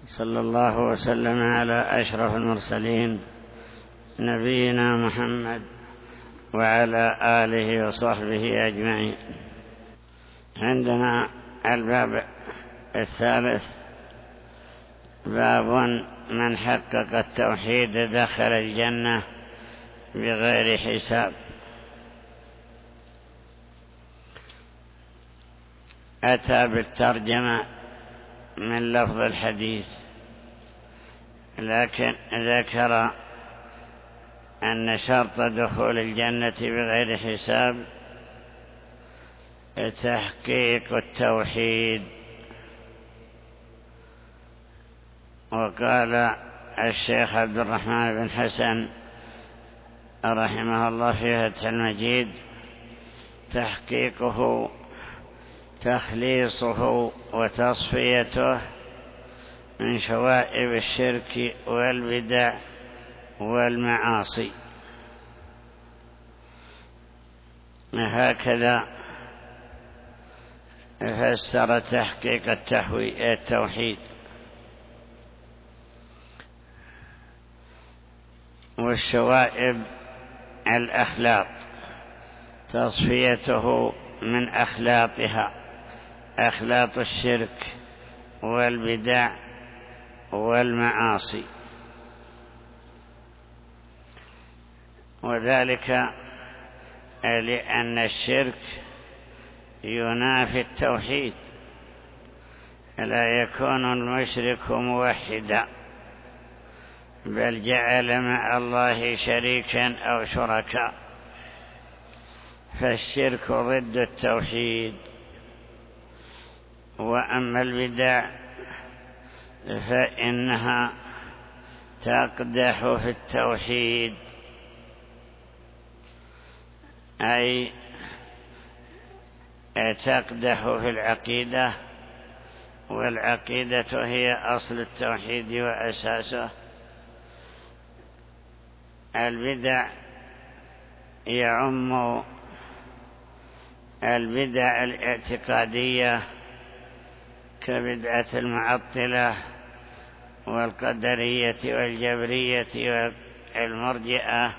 صلى الله وسلم على أشرف المرسلين نبينا محمد وعلى آله وصحبه أجمعين. عندنا الباب الثالث، باب من حقق التوحيد دخل الجنة بغير حساب. أتى بالترجمة من لفظ الحديث، لكن ذكر أن شرط دخول الجنة بغير حساب تحقيق التوحيد. وقال الشيخ عبد الرحمن بن حسن رحمه الله في فتح المجيد: تحقيقه تخليصه وتصفيته من شوائب الشرك والبدع والمعاصي. هكذا فسر تحقيق التوحيد. والشوائب الأخلاط، تصفيته من أخلاطها، أخلاط الشرك والبدع والمعاصي. وذلك لأن الشرك ينافي التوحيد، لا يكون المشرك موحدا، بل جعل مع الله شريكا أو شركاء، فالشرك ضد التوحيد. وأما البدع فإنها تقدح في التوحيد، أي تقدح في العقيدة، والعقيدة هي أصل التوحيد وأساسه. البدع يعم البدع الاعتقادية كبدعة المعطلة والقدرية والجبرية والمرجئة،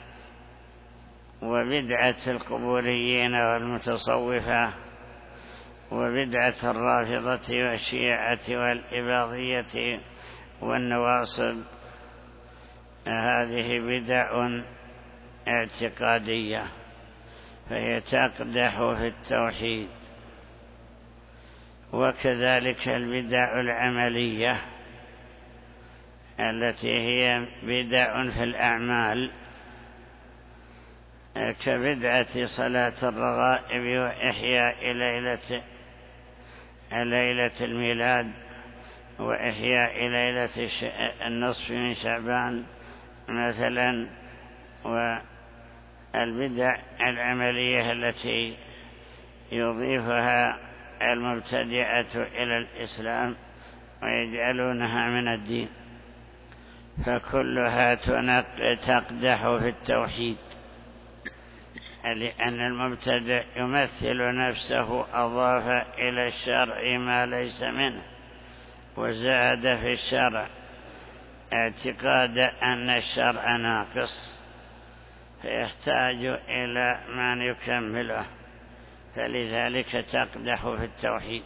وبدعة القبوريين والمتصوفة، وبدعة الرافضة والشيعة والإباضية والنواصب. هذه بدع اعتقادية فهي تقدح في التوحيد. وكذلك البدع العملية التي هي بدع في الأعمال، كبدعة صلاة الرغائب وإحياء ليلة الميلاد وإحياء ليلة النصف من شعبان مثلا. والبدع العملية التي يضيفها المبتدعة إلى الإسلام ويجعلونها من الدين، فكلها تقدح في التوحيد، لأن المبتدع يمثل نفسه، أضاف إلى الشرع ما ليس منه، وزاد في الشرع اعتقاد أن الشرع ناقص، فيحتاج إلى من يكمله، فلذلك تقدح في التوحيد.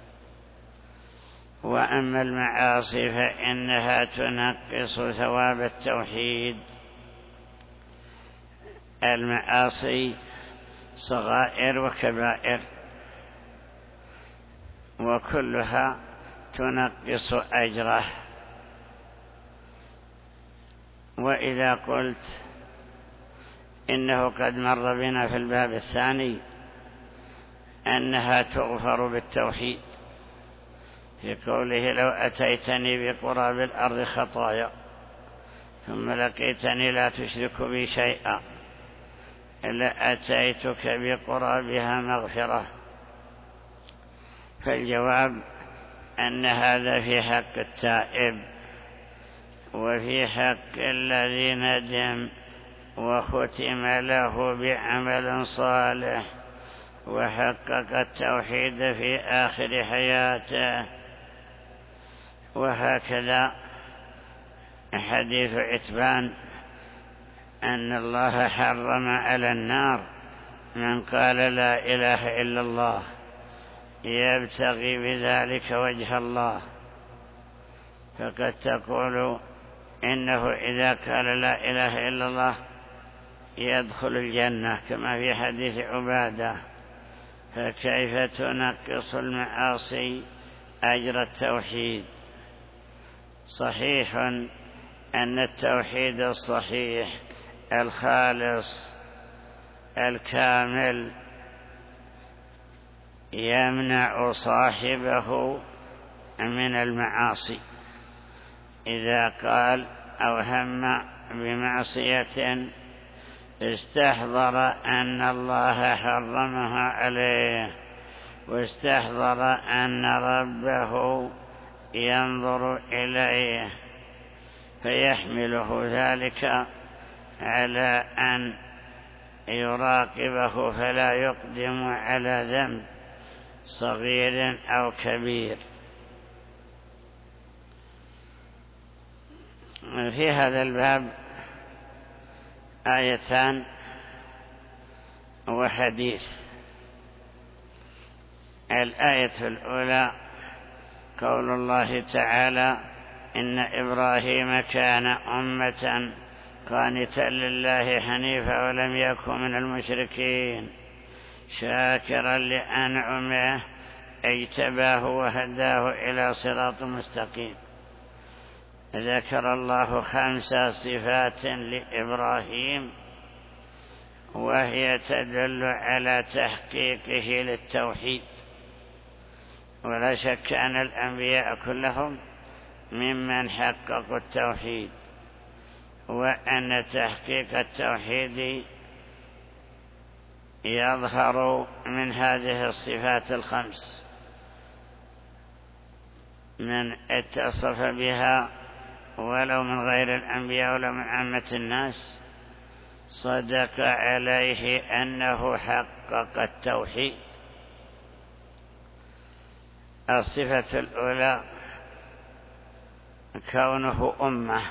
وأما المعاصي فإنها تنقص ثواب التوحيد. المعاصي صغائر وكبائر، وكلها تنقص أجره. وإذا قلت إنه قد مر بنا في الباب الثاني أنها تغفر بالتوحيد، في قوله: لو أتيتني بقراب الأرض خطايا ثم لقيتني لا تشرك بي شيئا لأتيتك بقرابها مغفرة. فالجواب أن هذا في حق التائب، وفي حق الذي ندم وختم له بعمل صالح وحقق التوحيد في آخر حياته. وهكذا حديث عتبان أن الله حرم على النار من قال لا إله إلا الله يبتغي بذلك وجه الله، فقد تقول إنه إذا قال لا إله إلا الله يدخل الجنة كما في حديث عبادة، فكيف تنقص المعاصي أجر التوحيد؟ صحيح أن التوحيد الصحيح الخالص الكامل يمنع صاحبه من المعاصي. إذا قال أو هم بمعصية استحضر أن الله حرمها عليه، واستحضر أن ربه ينظر إليه، فيحمله ذلك على أن يراقبه فلا يقدم على ذنب صغير أو كبير. في هذا الباب آيتان وحديث. الآية الأولى قول الله تعالى إن إبراهيم كان أمة قانتا لله حنيفا ولم يكن من المشركين شاكرا لأنعمه اجتباه وهداه إلى صراط مستقيم. ذكر الله 5 صفات لإبراهيم وهي تدل على تحقيقه للتوحيد، ولا شك أن الأنبياء كلهم ممن حققوا التوحيد، وأن تحقيق التوحيد يظهر من هذه الصفات 5. من اتصف بها ولو من غير الأنبياء ولو من عامة الناس صدق عليه أنه حقق التوحيد. الصفة الأولى كونه أمة.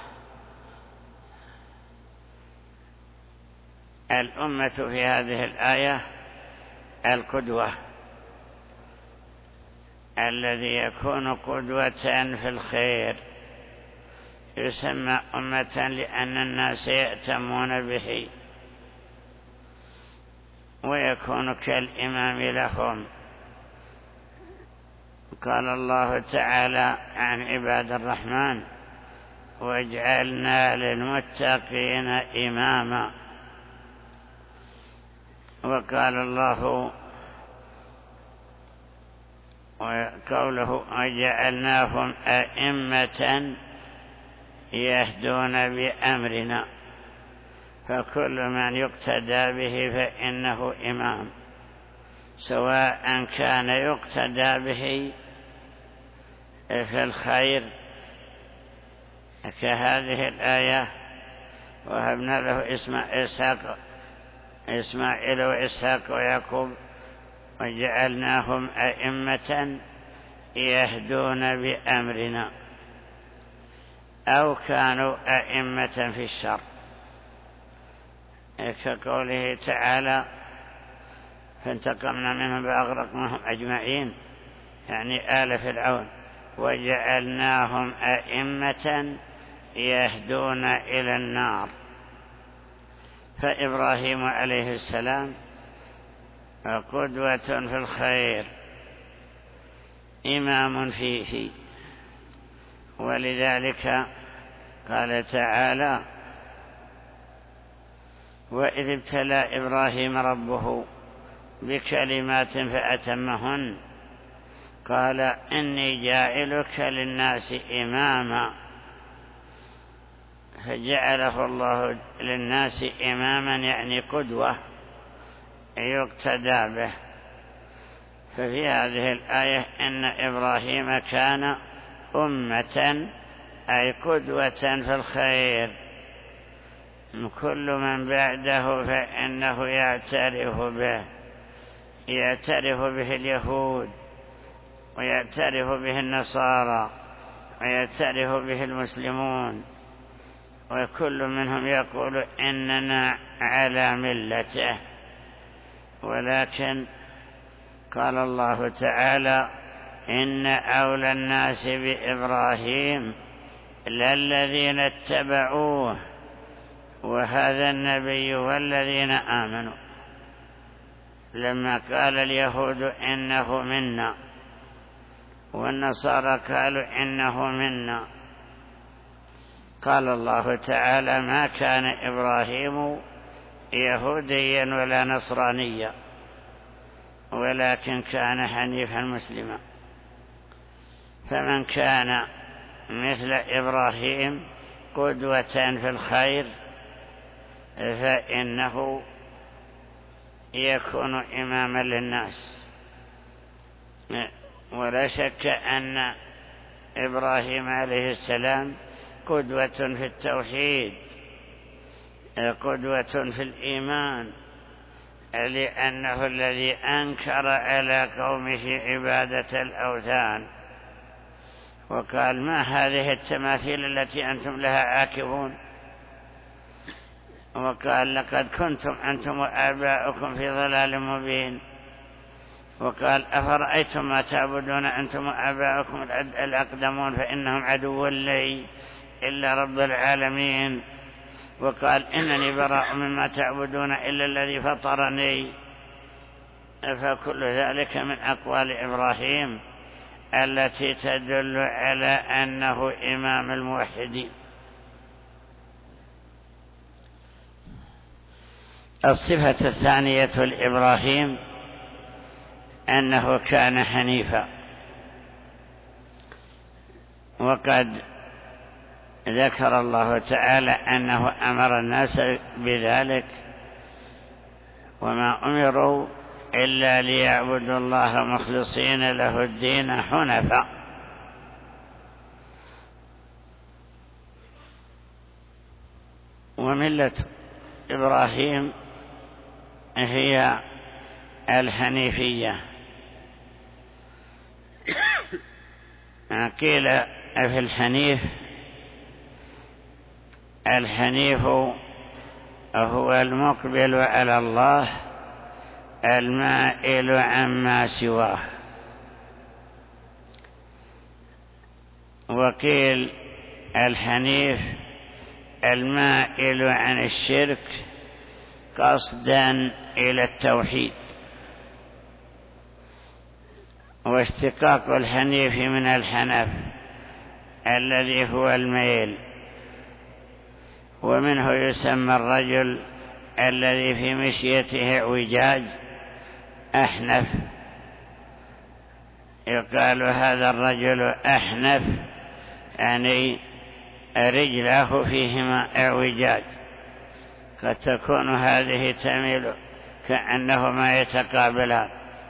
الأمة في هذه الآية القدوة، الذي يكون قدوة في الخير يسمى أمة لأن الناس يأتمون به، ويكون كالإمام لهم. قال الله تعالى عن عباد الرحمن واجعلنا للمتقين إماما. وقال الله وقوله وجعلناهم أئمة يهدون بأمرنا، فكل من يقتدى به فإنه إمام، سواء كان يقتدى به في الخير كهذه الآية وهبنا له إسماعيل وإسحاق ويعقوب وجعلناهم أئمة يهدون بأمرنا، أو كانوا أئمة في الشر كقوله تعالى فانتقمنا منهم فأغرقناهم أجمعين، يعني آل فرعون، وجعلناهم أئمة يهدون إلى النار. فإبراهيم عليه السلام قدوة في الخير، إمام فيه، ولذلك قال تعالى وإذ ابتلى إبراهيم ربه بكلمات فأتمهن قال إني جاعلك للناس إماما، فجعله الله للناس إماما يعني قدوة يقتدى به. ففي هذه الآية إن إبراهيم كان أمة أي قدوة في الخير، كل من بعده فإنه يعترف به، يعترف به اليهود ويعترف به النصارى ويعترف به المسلمون، وكل منهم يقول إننا على ملته. ولكن قال الله تعالى: إن أولى الناس بإبراهيم للذين اتبعوه وهذا النبي والذين آمنوا. لما قال اليهود إنه منا والنصارى قالوا إنه منا، قال الله تعالى: ما كان إبراهيم يهوديا ولا نصرانيا ولكن كان حنيفا مسلما. فمن كان مثل إبراهيم قدوة في الخير فإنه يكون إماما للناس. ولا شك أن إبراهيم عليه السلام قدوة في التوحيد، قدوة في الإيمان، لأنه الذي أنكر على قومه عبادة الأوثان وقال: ما هذه التماثيل التي أنتم لها عاكفون؟ وقال: لقد كنتم أنتم وآباؤكم في ضلال مبين. وقال: أفرأيتم ما تعبدون أنتم وآباؤكم الأقدمون فإنهم عدو لي إلا رب العالمين. وقال: إنني براء مما تعبدون إلا الذي فطرني. فكل ذلك من أقوال إبراهيم التي تدل على أنه إمام الموحدين. الصفة الثانية لإبراهيم أنه كان حنيفا، وقد ذكر الله تعالى أنه أمر الناس بذلك: وما أمروا إلا ليعبدوا الله مخلصين له الدين حنفاء. وملة إبراهيم هي الحنيفية. قيل في الحنيف هو المقبل على الله المائل عما سواه. وقيل الحنيف المائل عن الشرك قصدا إلى التوحيد. واشتقاق الحنيف من الحنف الذي هو الميل، ومنه يسمى الرجل الذي في مشيته اعوجاج أحنف، يقال هذا الرجل أحنف، يعني رجله فيهما اعوجاج، قد تكون هذه تميل كأنهما يتقابلان.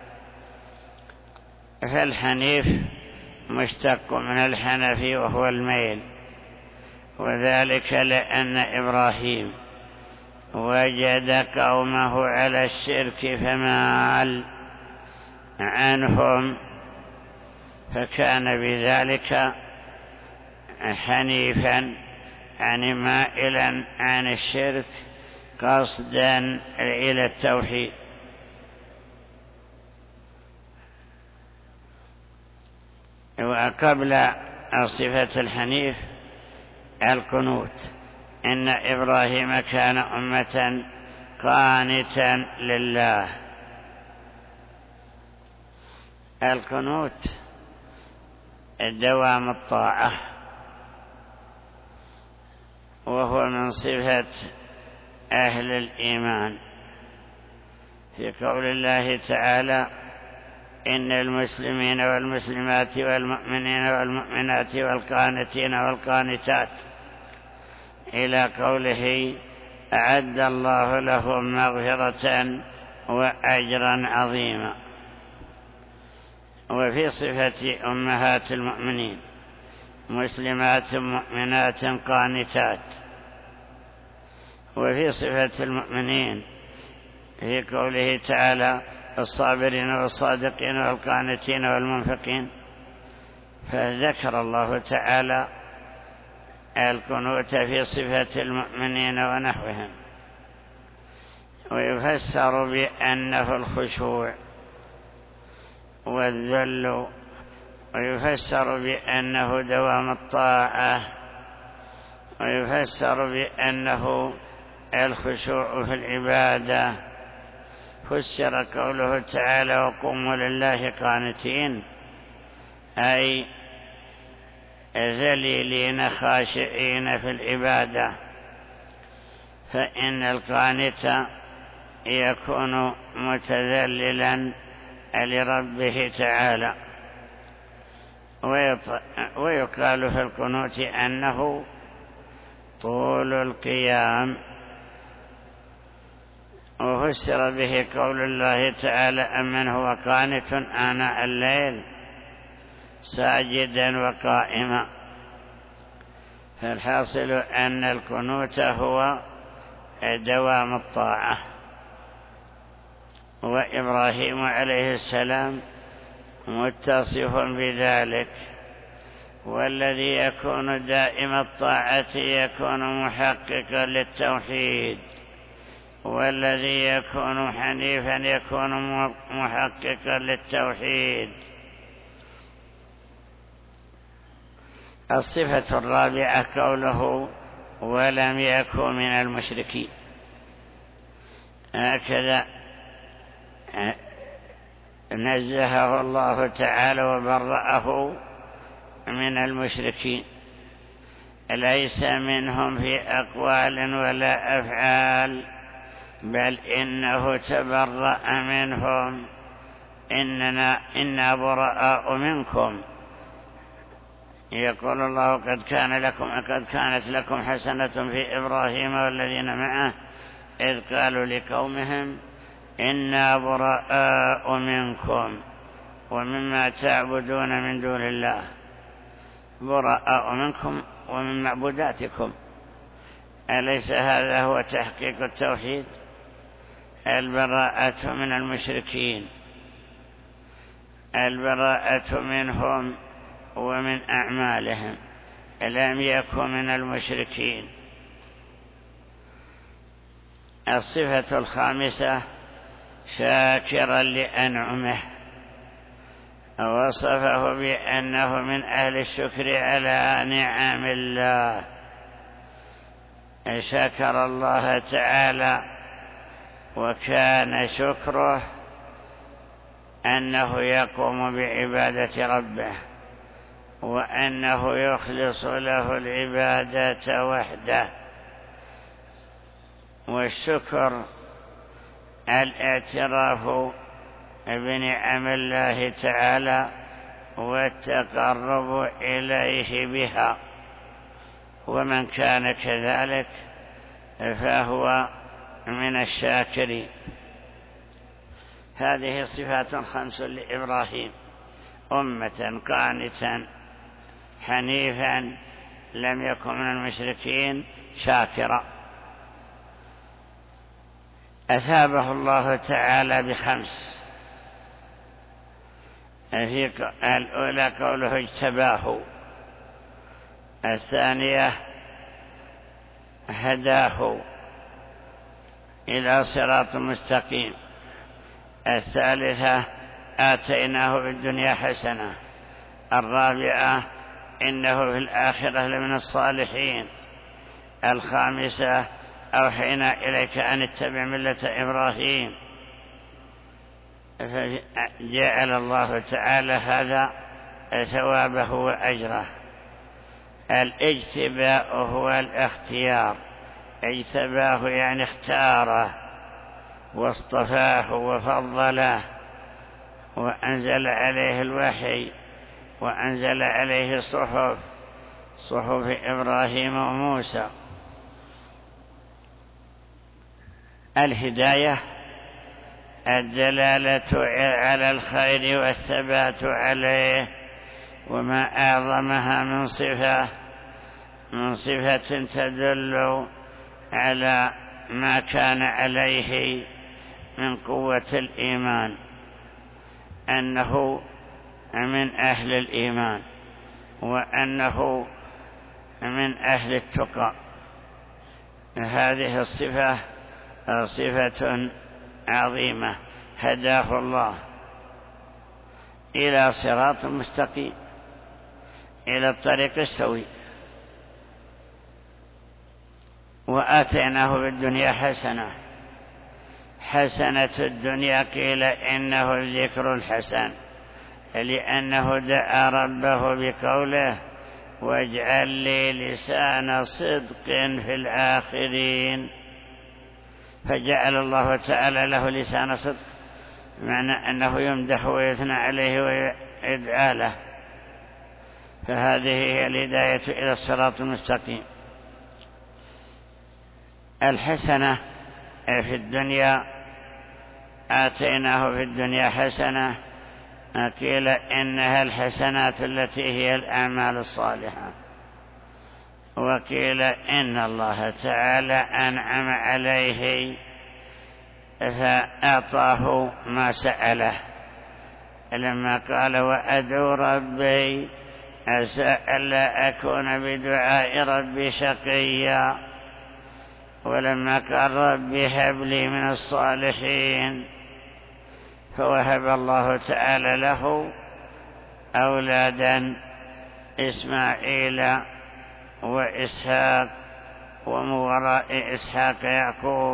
فالحنيف مشتق من الحنف وهو الميل، وذلك لأن إبراهيم وجد قومه على الشرك فمال عنهم، فكان بذلك حنيفا يعني مائلا عن الشرك قصدا إلى التوحيد. وقبل صفة الحنيف القنوت، إن إبراهيم كان أمة قانتا لله. القنوت دوام الطاعة، وهو من صفة أهل الإيمان، في قول الله تعالى: إن المسلمين والمسلمات والمؤمنين والمؤمنات والقانتين والقانتات، إلى قوله: أعد الله لهم مغفرة وأجرا عظيما. وفي صفة أمهات المؤمنين: مسلمات مؤمنات قانتات. وفي صفة المؤمنين في قوله تعالى: الصابرين والصادقين والقانتين والمنفقين. فذكر الله تعالى القنوت في صفة المؤمنين ونحوهم، ويفسر بأنه الخشوع والذل، ويفسر بأنه دوام الطاعة، ويفسر بأنه الخشوع في العبادة. فسر قوله تعالى وقوموا لله قانتين، أي ذليلين خاشعين في العبادة، فإن القانت يكون متذللا لربه تعالى. ويقال في القنوت أنه طول القيام، وفسر به قول الله تعالى أمن هو قانت آناء الليل ساجدا وقائما. فالحاصل أن القنوت هو دوام الطاعة. وإبراهيم عليه السلام متصف بذلك، والذي يكون دائم الطاعة يكون محققا للتوحيد، والذي يكون حنيفا يكون محققا للتوحيد. الصفة الرابعة قوله ولم يكن من المشركين، هكذا نزهه الله تعالى وبرأه من المشركين، ليس منهم في أقوال ولا أفعال، بل إنه تبرأ منهم إنا براء منكم. يقول الله قد كانت لكم حسنة في إبراهيم والذين معه إذ قالوا لقومهم إنا براء منكم ومما تعبدون من دون الله. براء منكم ومن معبوداتكم، أليس هذا هو تحقيق التوحيد؟ البراءة من المشركين، البراءة منهم ومن أعمالهم، لم يكن من المشركين. الصفة الخامسة شاكرا لأنعمه، وصفه بأنه من أهل الشكر على نعم الله. شكر الله تعالى، وكان شكره أنه يقوم بعبادة ربه، وأنه يخلص له العبادة وحده. والشكر الاعتراف بنعم الله تعالى والتقرب إليه بها، ومن كان كذلك فهو من الشاكرين. هذه صفات 5 لإبراهيم: أمة قانتا، حنيفا، لم يكن من المشركين، شاكرا. أثابه الله تعالى ب5. الأولى قوله اجتباه، الثانية هداه إلى صراط مستقيم، الثالثة آتيناه في الدنيا حسنة، الرابعة إنه في الآخرة لمن الصالحين، الخامسة أوحينا إليك أن اتبع ملة إبراهيم. فجعل الله تعالى هذا ثوابه وأجره. الاجتباء هو الاختيار، اجتباه يعني اختاره واصطفاه وفضله، وأنزل عليه الوحي، وأنزل عليه صحف إبراهيم وموسى. الهداية الدلالة على الخير والثبات عليه، وما أعظمها من صفة تدل على ما كان عليه من قوة الإيمان، أنه من أهل الإيمان، وأنه من أهل التقى. هذه الصفة صفة عظيمة، هداه الله إلى صراط مستقيم، إلى الطريق السوي. وآتيناه بالدنيا حسنة الدنيا قيل إنه الذكر الحسن، لأنه دعا ربه بقوله واجعل لي لسان صدق في الآخرين، فجعل الله تعالى له لسان صدق، معنى أنه يمدح ويثنى عليه ويدعى له. فهذه هي الهداية إلى الصراط المستقيم. الحسنة في الدنيا، آتيناه في الدنيا حسنة، قيل إنها الحسنات التي هي الأعمال الصالحة، وقيل إن الله تعالى أنعم عليه فأعطاه ما سأله، لما قال وأدعو ربي عسى ألا أكون بدعاء ربي شقيا، ولما قال ربي هب لي من الصالحين، فوهب الله تعالى له أولادا إسماعيل وإسحاق، ومن وراء إسحاق يعقوب.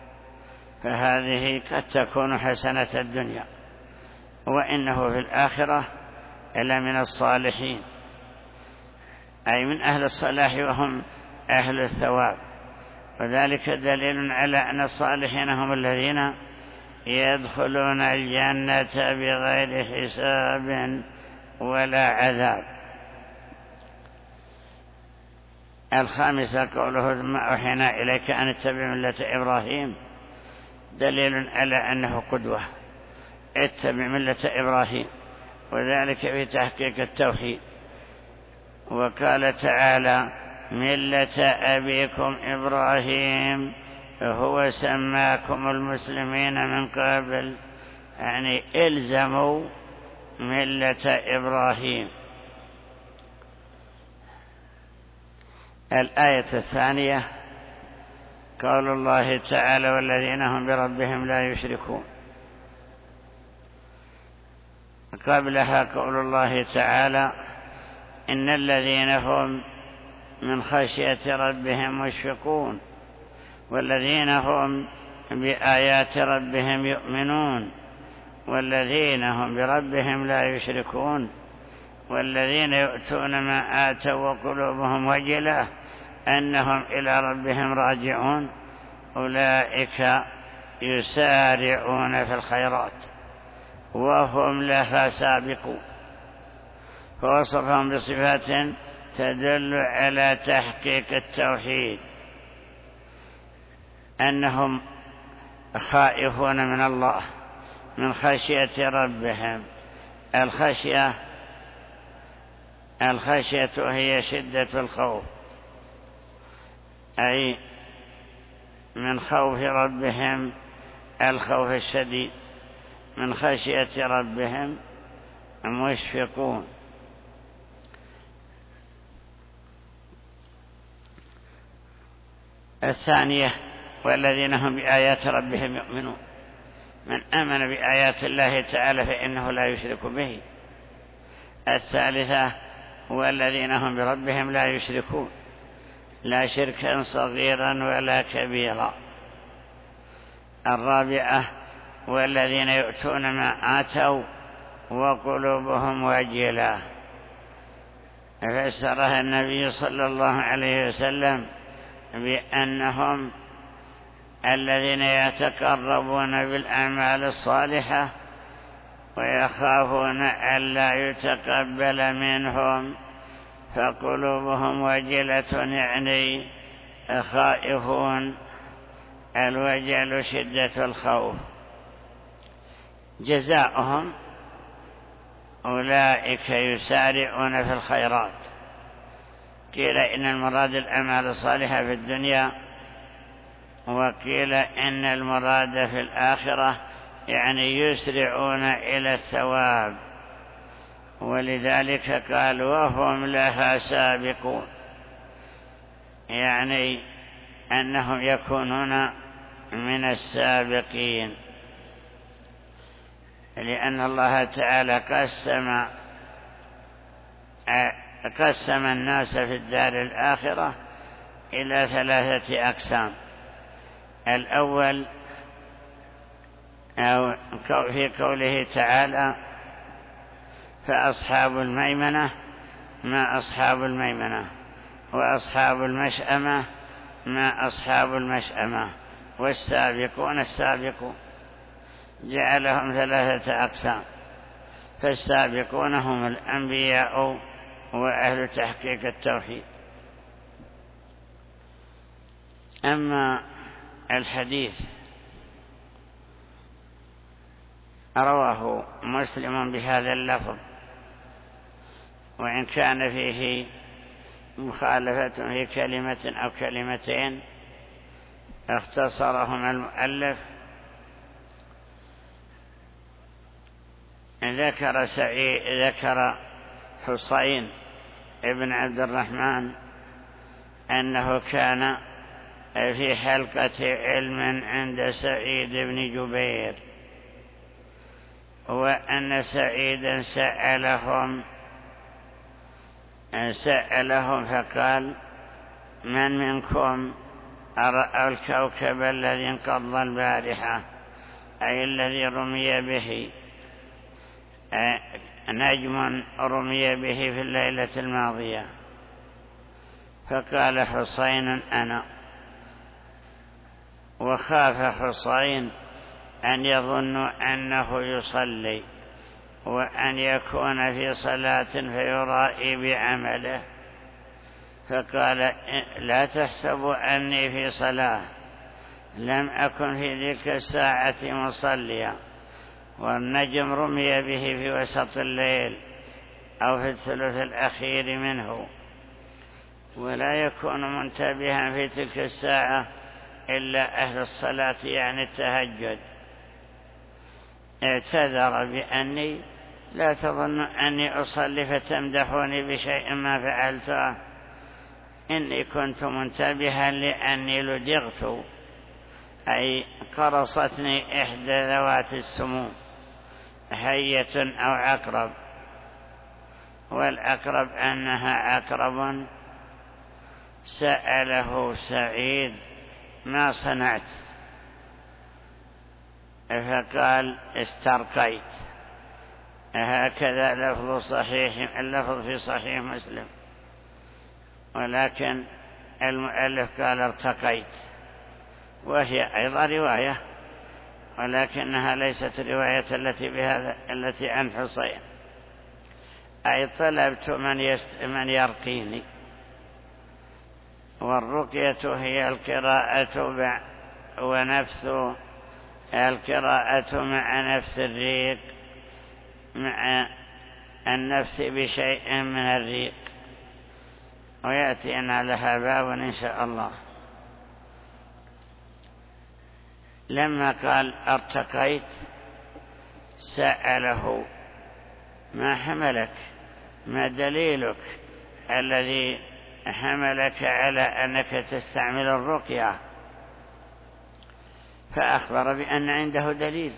فهذه قد تكون حسنة الدنيا، وإنه في الآخرة إلا من الصالحين، أي من أهل الصلاح وهم أهل الثواب. وذلك دليل على أن الصالحين هم الذين يدخلون الجنة بغير حساب ولا عذاب. الخامسة قوله ثم أوحينا إليك أن اتبع ملة إبراهيم، دليل على أنه قدوة، اتبع ملة إبراهيم، وذلك في تحقيق التوحيد. وقال تعالى ملة أبيكم إبراهيم هو سماكم المسلمين من قبل، يعني إلزموا ملة إبراهيم. الآية الثانية قول الله تعالى والذين هم بربهم لا يشركون. قبلها قول الله تعالى إن الذين هم من خشية ربهم مشفقون، والذين هم بآيات ربهم يؤمنون، والذين هم بربهم لا يشركون، والذين يؤتون ما آتوا وقلوبهم وجلة أنهم إلى ربهم راجعون، أولئك يسارعون في الخيرات وهم لها سابقون. فوصفهم بصفات تدل على تحقيق التوحيد، أنهم خائفون من الله من خشية ربهم. الخشية هي شدة الخوف، أي من خوف ربهم الخوف الشديد، من خشية ربهم مشفقون. الثانية والذين هم بآيات ربهم يؤمنون، من آمن بآيات الله تعالى فإنه لا يشرك به. الثالثة والذين هم بربهم لا يشركون، لا شركا صغيرا ولا كبيرا. الرابعة والذين يؤتون ما آتوا وقلوبهم وجلة، فسرها النبي صلى الله عليه وسلم بأنهم الذين يتقربون بالأعمال الصالحة ويخافون ألا يتقبل منهم، فقلوبهم وجلة يعني خائفون. الوجل شدة الخوف. جزاؤهم أولئك يسارعون في الخيرات. قيل إن المراد الأعمال الصالحة في الدنيا، وقيل إن المراد في الآخرة، يعني يسرعون إلى الثواب ولذلك قال وهم لها سابقون، يعني أنهم يكونون من السابقين، لأن الله تعالى قسم الناس في الدار الآخرة إلى 3 أقسام. الأول أو في قوله تعالى فأصحاب الميمنة ما أصحاب الميمنة، وأصحاب المشأمة ما أصحاب المشأمة، والسابقون السابقون، جعلهم 3 أقسام. فالسابقون هم الأنبياء وأهل تحقيق التوحيد. أما الحديث رواه مسلم بهذا اللفظ، وإن كان فيه مخالفة في كلمة أو كلمتين اختصرهما المؤلف. ذكر حسين ابن عبد الرحمن أنه كان في حلقة علم عند سعيد بن جبير، وأن سعيدا سألهم فقال من منكم رأى الكوكب الذي انقض البارحة، أي الذي رمي به نجم رمي به في الليلة الماضية؟ فقال حسين أنا. وخاف حسين أن يظن أنه يصلي وأن يكون في صلاة فيرائي بعمله، فقال لا تحسبوا أني في صلاة، لم أكن في تلك الساعة مصليا، والنجم رمي به في وسط الليل أو في الثلث الأخير منه، ولا يكون منتبها في تلك الساعة إلا أهل الصلاة يعني التهجد. اعتذر بأني لا تظن أني أصلي فتمدحوني بشيء ما فعلته، إني كنت منتبها لأني لدغت، أي قرصتني إحدى ذوات السموم، حية أو عقرب، والأقرب أنها عقرب. سأله سعيد ما صنعت؟ فقال استرقيت. هكذا اللفظ في صحيح مسلم، ولكن المؤلف قال ارتقيت، وهي أيضا رواية، ولكنها ليست رواية التي عن حسين. أي طلبت من يرقيني. والرقية هي القراءة ونفث القراءة مع نفث الريق، مع النفث بشيء من الريق، ويأتينا لها باب إن شاء الله. لما قال ارتقيت سأله ما حملك، ما دليلك الذي حملك على أنك تستعمل الرقية؟ فأخبر بأن عنده دليل،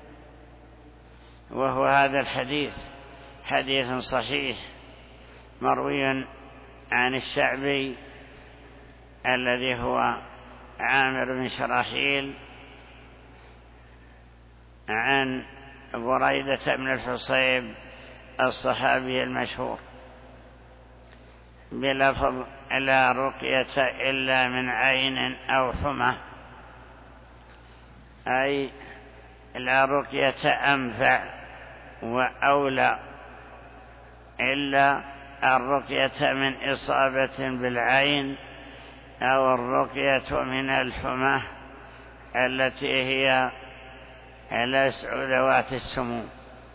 وهو هذا الحديث، حديث صحيح مروي عن الشعبي الذي هو عامر بن شراحيل عن بريدة بن الحصيب الصحابي المشهور بلفظ لا رقية إلا من عين أو حمى، أي لا رقية أنفع وأولى إلا الرقية من إصابة بالعين، أو الرقية من الحمى التي هي لسع ذوات السموم.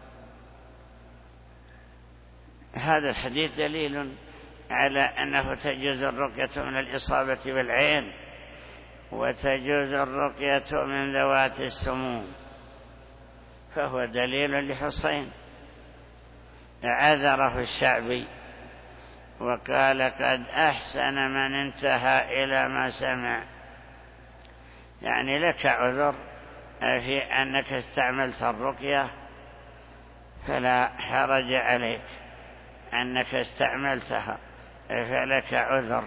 هذا الحديث دليل على أنه تجوز الرقية من الإصابة بالعين، وتجوز الرقية من ذوات السموم، فهو دليل لحسين. عذره الشعبي وقال قد أحسن من انتهى إلى ما سمع، يعني لك عذر في أنك استعملت الرقية فلا حرج عليك أنك استعملتها، فلك عذر،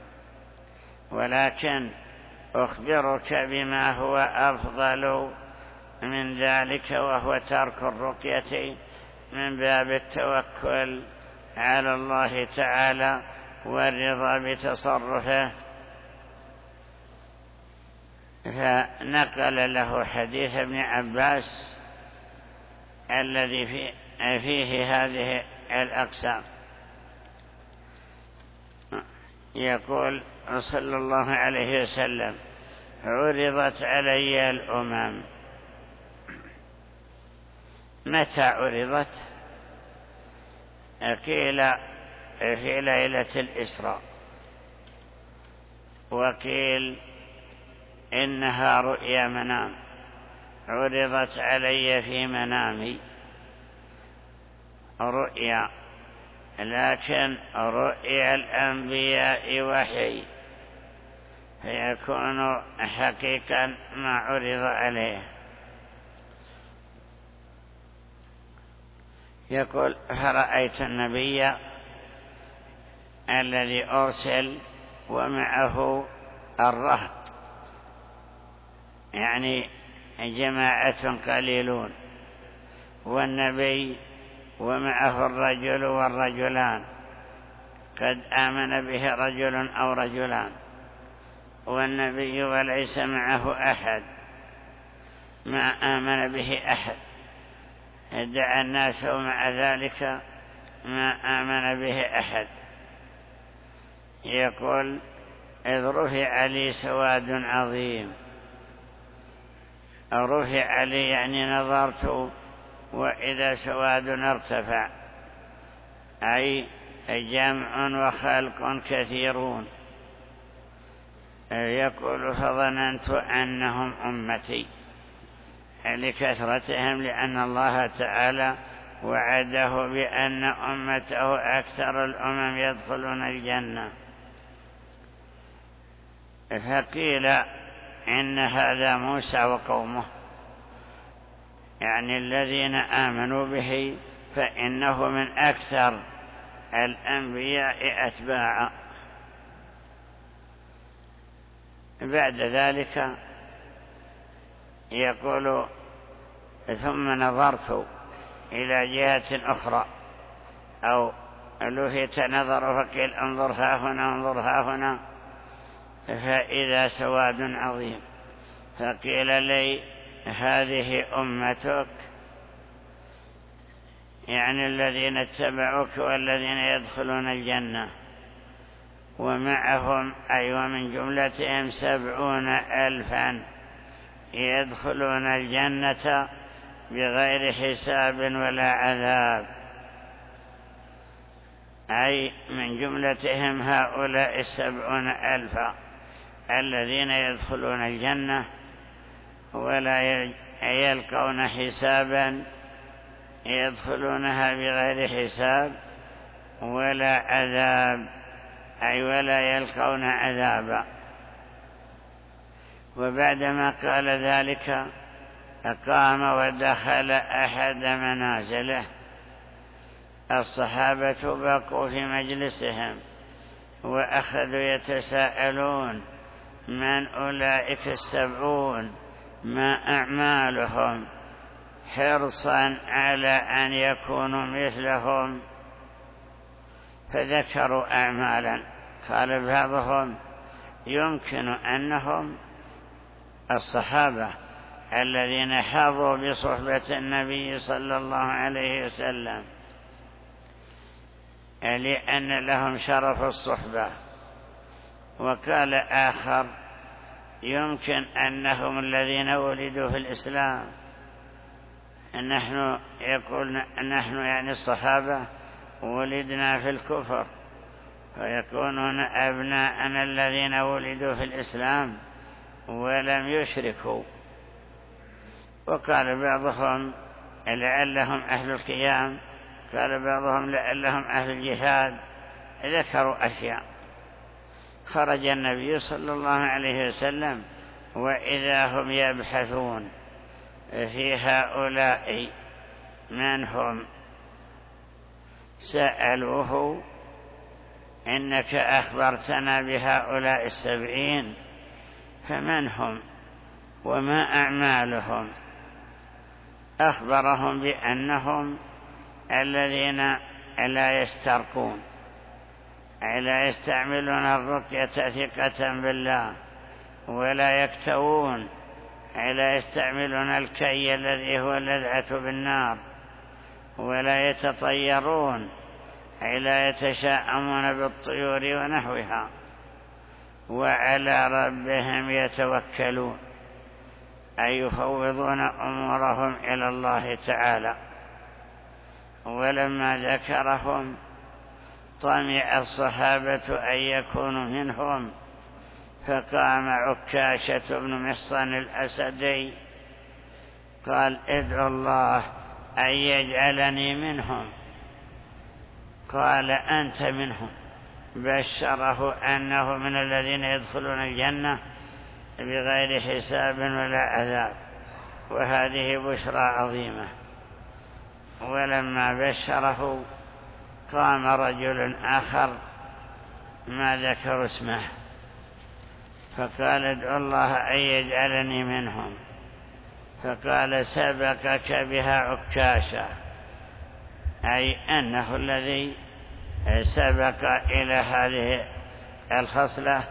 ولكن أخبرك بما هو أفضل من ذلك، وهو ترك الرقية من باب التوكل على الله تعالى والرضا بتصرفه. فنقل له حديث ابن عباس الذي فيه هذه الأقسام. يقول صلى الله عليه وسلم: عرضت علي الأمم. متى عرضت؟ قيل في ليلة الإسراء، وقيل إنها رؤيا منام، عرضت علي في منامي رؤيا، لكن رؤيا الأنبياء وحي، فيكون حقيقا ما عرض عليه. يقول: فرأيت النبي الذي أرسل ومعه الرهط، يعني جماعة قليلون، والنبي ومعه الرجل والرجلان، قد آمن به رجل أو رجلان، والنبي وليس معه أحد، ما آمن به أحد، دعا الناس ومع ذلك ما آمن به أحد. يقول: إذ رفع لي سواد عظيم. رفع لي يعني نظرت وإذا سواد ارتفع، أي جمع وخلق كثيرون. يقول: فظننت أنهم أمتي، لكثرتهم، لأن الله تعالى وعده بأن أمته أكثر الأمم يدخلون الجنة. فقيل إن هذا موسى وقومه، يعني الذين آمنوا به، فإنه من أكثر الأنبياء أتباعا. بعد ذلك يقول: ثم نظرت إلى جهة أخرى، أو لفت نظر فقيل: انظر ها هنا، انظر ها هنا، فإذا سواد عظيم، فقيل لي: هذه أمتك، يعني الذين اتبعوك والذين يدخلون الجنة، ومعهم أي ومن جملتهم 70,000 يدخلون الجنة بغير حساب ولا عذاب، أي من جملتهم هؤلاء 70,000 الذين يدخلون الجنة ولا يلقون حسابا، يدخلونها بغير حساب ولا عذاب، أي ولا يلقون عذابا. وبعدما قال ذلك قام ودخل أحد منازله. الصحابة بقوا في مجلسهم وأخذوا يتساءلون: من أولئك 70؟ ما أعمالهم؟ حرصا على أن يكونوا مثلهم. فذكروا أعمالا، قال بعضهم: يمكن أنهم الصحابة الذين حظوا بصحبة النبي صلى الله عليه وسلم، لأن لهم شرف الصحبة. وقال آخر: يمكن أنهم الذين ولدوا في الإسلام. نحن يقول نحن يعني الصحابة ولدنا في الكفر، فيكونون أبناءنا الذين ولدوا في الإسلام ولم يشركوا. وقال بعضهم: لعلهم أهل القيام، قال بعضهم لعلهم أهل الجهاد، ذكروا أشياء. خرج النبي صلى الله عليه وسلم وإذا هم يبحثون في هؤلاء من هم. سألوه: إنك أخبرتنا بهؤلاء 70، فمن هم وما أعمالهم؟ أخبرهم بأنهم الذين لا يسترقون، لا يستعملون الرقية ثقة بالله، ولا يكتوون، لا يستعملون الكي الذي هو اللذعة بالنار، ولا يتطيرون، لا يتشاءمون بالطيور ونحوها، وعلى ربهم يتوكلون، أي يفوضون أمورهم إلى الله تعالى. ولما ذكرهم طمع الصحابة أن يكونوا منهم، فقام عكاشة بن محصن الأسدي قال: ادعو الله أن يجعلني منهم. قال: أنت منهم. بشره أنه من الذين يدخلون الجنة بغير حساب ولا عذاب، وهذه بشرى عظيمة. ولما بشره قام رجل آخر ما ذكر اسمه فقال: ادعو الله أن يجعلني منهم. فقال: سبقك بها عكاشة، أي أنه الذي سبق إلى هذه الخصلة.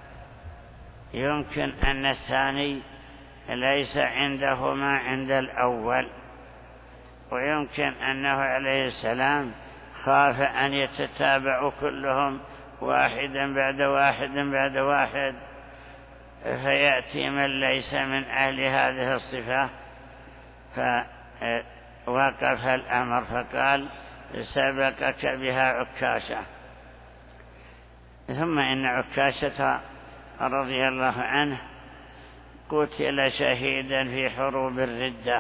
يمكن أن الثاني ليس عنده ما عند الأول، ويمكن أنه عليه السلام خاف أن يتتابعوا كلهم واحدا بعد واحد بعد واحد، فيأتي من ليس من أهل هذه الصفة، فوقف الأمر فقال: سبقك بها عكاشة. ثم إن عكاشة رضي الله عنه قتل شهيدا في حروب الردة،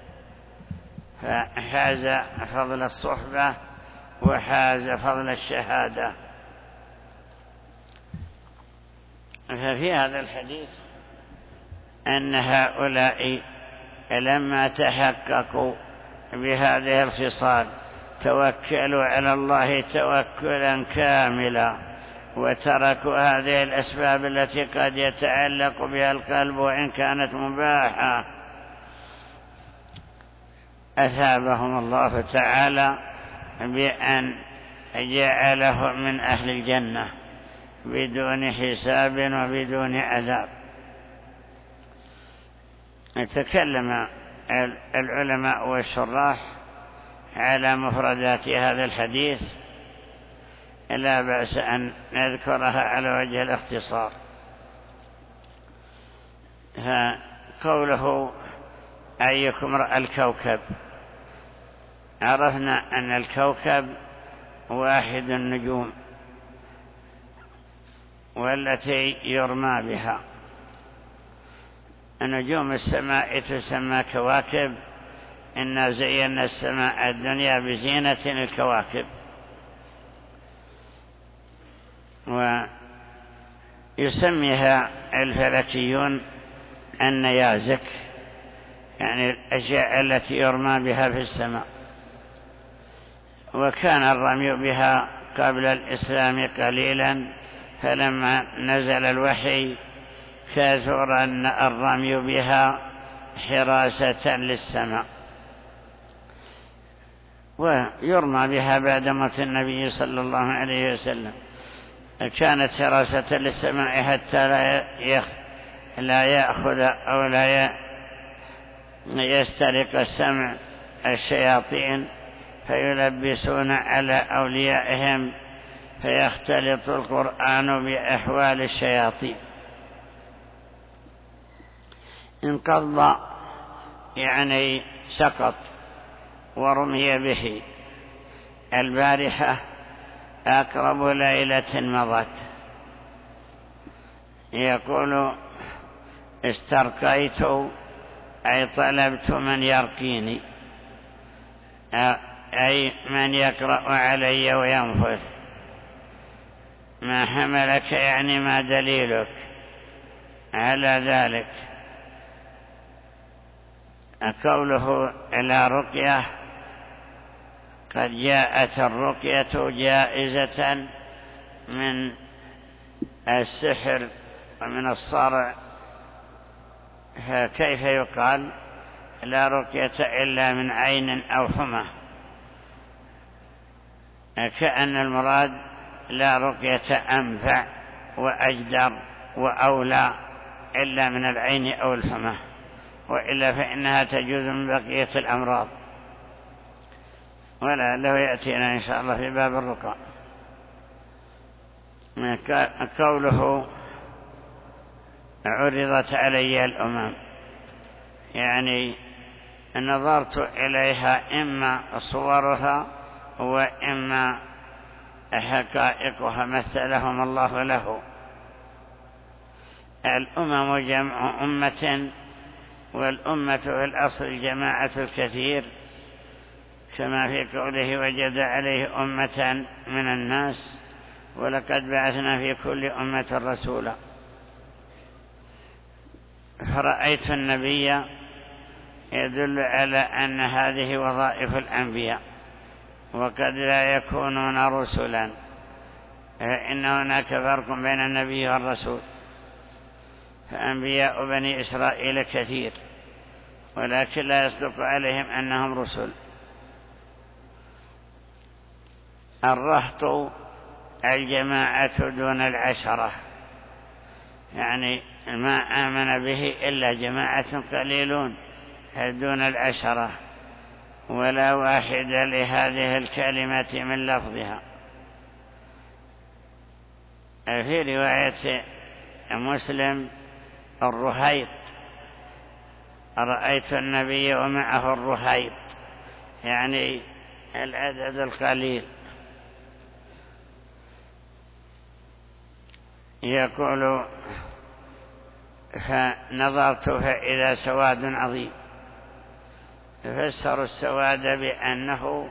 فحاز فضل الصحبة وحاز فضل الشهادة. ففي هذا الحديث أن هؤلاء لما تحققوا بهذه الخصال توكلوا على الله توكلا كاملا، وتركوا هذه الأسباب التي قد يتعلق بها القلب وإن كانت مباحة، أثابهم الله تعالى بأن جعلهم من أهل الجنة بدون حساب وبدون عذاب. تكلم العلماء والشراح على مفردات هذا الحديث، لا بأس أن نذكرها على وجه الاختصار. فقوله: أيكم رأى الكوكب، عرفنا أن الكوكب واحد النجوم والتي يرمى بها. نجوم السماء تسمى كواكب، إنا زينا السماء الدنيا بزينة الكواكب. ويسميها الفلكيون النيازك، يعني الأشياء التي يرمى بها في السماء. وكان الرمي بها قبل الإسلام قليلا، فلما نزل الوحي كثر الرمي بها حراسة للسماء. ويرمى بها بعد موت النبي صلى الله عليه وسلم، كانت حراسة للسماء حتى لا يأخذ أو لا يسترق السمع الشياطين فيلبسون على أوليائهم، فيختلط القرآن بأحوال الشياطين. انقض يعني سقط ورمي به البارحة أقرب ليلة مضت. يقول: استرقيت أي طلبت من يرقيني، أي من يقرأ علي وينفث. ما حملك يعني ما دليلك على ذلك. قوله إلى رقية، قد جاءت الرقية جائزة من السحر ومن الصرع، فكيف يقال لا رقية إلا من عين أو حمى؟ كأن المراد لا رقية أنفع وأجدر وأولى إلا من العين أو الحمى، وإلا فإنها تجوز من بقية الأمراض. ولعله يأتينا إن شاء الله في باب الرقى. قوله عرضت علي الأمم، يعني نظرت إليها إما صورها وإما حقائقها مثلهم الله له. الأمم جمع أمة، والأمة في الأصل جماعة الكثير، كما في قوله وجد عليه أمة من الناس ولقد بعثنا في كل أمة رسولا. فرأيت النبي يدل على أن هذه وظائف الأنبياء، وقد لا يكونون رسلا، فإن هناك فرق بين النبي والرسول. فأنبياء بني إسرائيل كثير، ولكن لا يصدق عليهم أنهم رسل. الرهط الجماعة دون العشرة، يعني ما آمن به إلا جماعة قليلون دون العشرة، ولا واحد لهذه الكلمة من لفظها. في رواية مسلم الرهيط، رأيت النبي ومعه الرهيط، يعني العدد القليل. يقول فنظرت فإذا سواد عظيم. فسروا السواد بأنه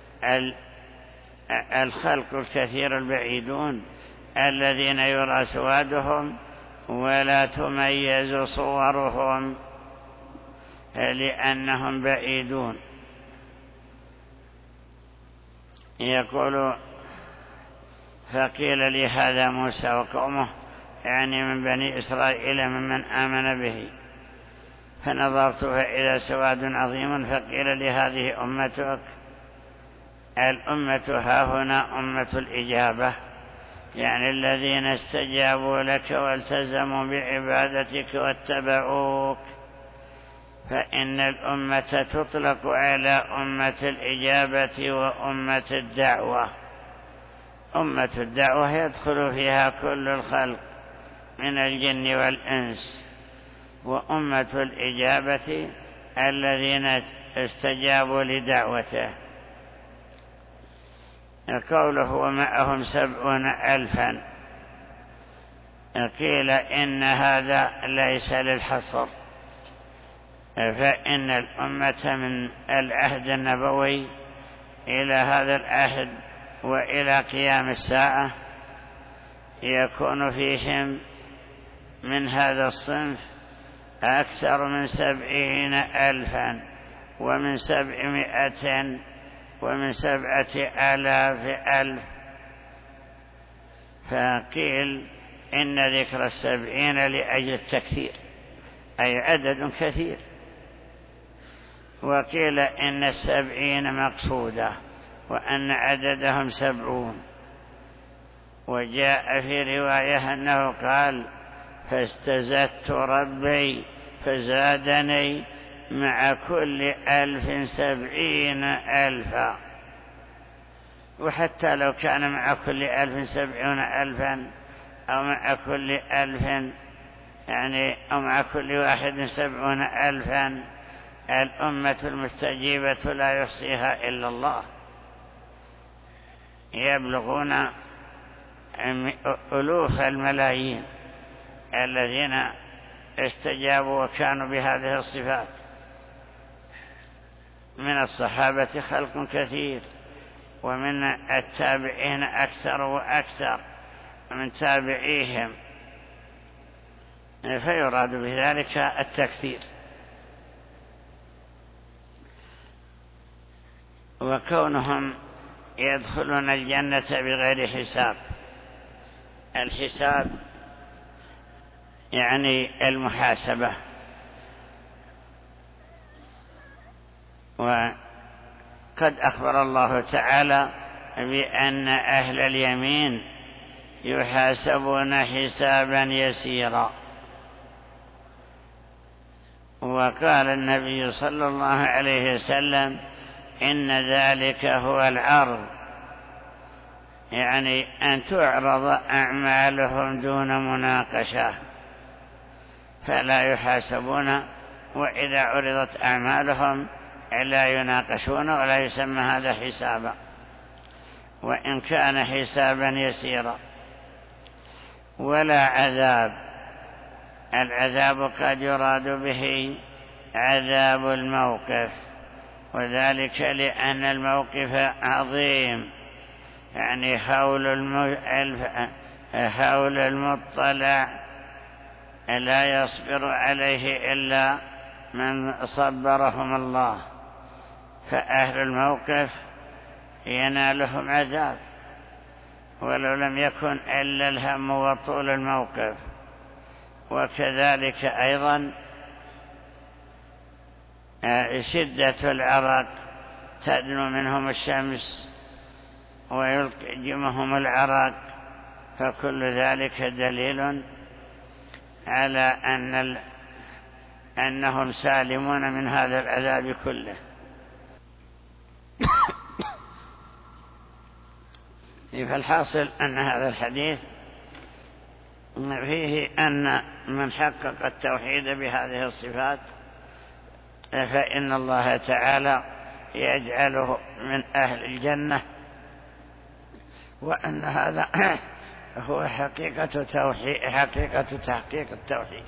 الخلق الكثير البعيدون الذين يرى سوادهم ولا تميز صورهم لأنهم بعيدون. يقول فقيل لي هذا موسى وقومه، يعني من بني إسرائيل ممن آمن به. فنظرت فإذا سواد عظيم، فقيل لي هذه أمتك. الأمة هاهنا أمة الإجابة، يعني الذين استجابوا لك والتزموا بعبادتك واتبعوك. فإن الأمة تطلق على أمة الإجابة وأمة الدعوة. أمة الدعوة يدخل فيها كل الخلق من الجن والإنس، وأمة الإجابة الذين استجابوا لدعوته. قوله ومعهم 70,000، قيل إن هذا ليس للحصر، فإن الأمة من العهد النبوي إلى هذا العهد وإلى قيام الساعة يكون فيهم من هذا الصنف أكثر من 70,000 ومن 700 ومن 7,000. فقيل إن ذكر 70 لأجل التكثير، أي عدد كثير. وقيل إن 70 مقصودة وأن عددهم 70. وجاء في رواية أنه قال فاستزدت ربي فزادني مع كل 1000 70,000. وحتى لو كان مع كل 1000 70,000 أو مع كل 1000 يعني أو مع كل واحد 70,000، الأمة المستجيبة لا يحصيها إلا الله، يبلغون ألوف الملايين الذين استجابوا وكانوا بهذه الصفات. من الصحابة خلق كثير، ومن التابعين أكثر وأكثر من تابعيهم، فيراد بذلك التكثير. وكونهم يدخلون الجنة بغير حساب، الحساب يعني المحاسبة، وقد أخبر الله تعالى بأن أهل اليمين يحاسبون حسابا يسيرا. وقال النبي صلى الله عليه وسلم إن ذلك هو العرض، يعني أن تعرض أعمالهم دون مناقشة، فلا يحاسبون، وإذا عرضت أعمالهم لا يناقشون، ولا يسمى هذا حسابا وإن كان حسابا يسيرا. ولا عذاب، العذاب قد يراد به عذاب الموقف، وذلك لأن الموقف عظيم، يعني حول المطلع لا يصبر عليه إلا من صبرهم الله، فأهل الموقف ينالهم عذاب ولو لم يكن إلا الهم وطول الموقف. وكذلك أيضا شدة العرق، تدنو منهم الشمس ويلجمهم العرق، فكل ذلك دليل على أنهم سالمون من هذا العذاب كله. فالحاصل أن هذا الحديث فيه أن من حقق التوحيد بهذه الصفات فإن الله تعالى يجعله من أهل الجنة، وأن هذا هو حقيقة تحقيق التوحيد.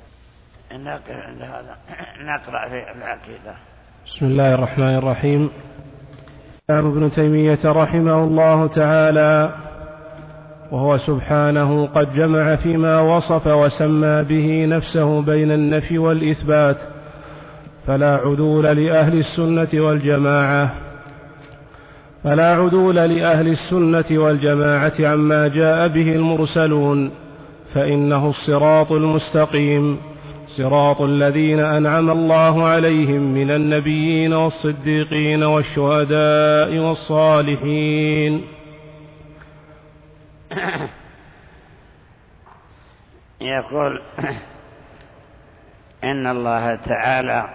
نقرأ في العقيدة. بسم الله الرحمن الرحيم. قال ابن تيمية رحمه الله تعالى: وهو سبحانه قد جمع فيما وصف وسمى به نفسه بين النفي والإثبات، فلا عدول لأهل السنة والجماعة عما جاء به المرسلون، فإنه الصراط المستقيم، صراط الذين أنعم الله عليهم من النبيين والصديقين والشهداء والصالحين. يقول إن الله تعالى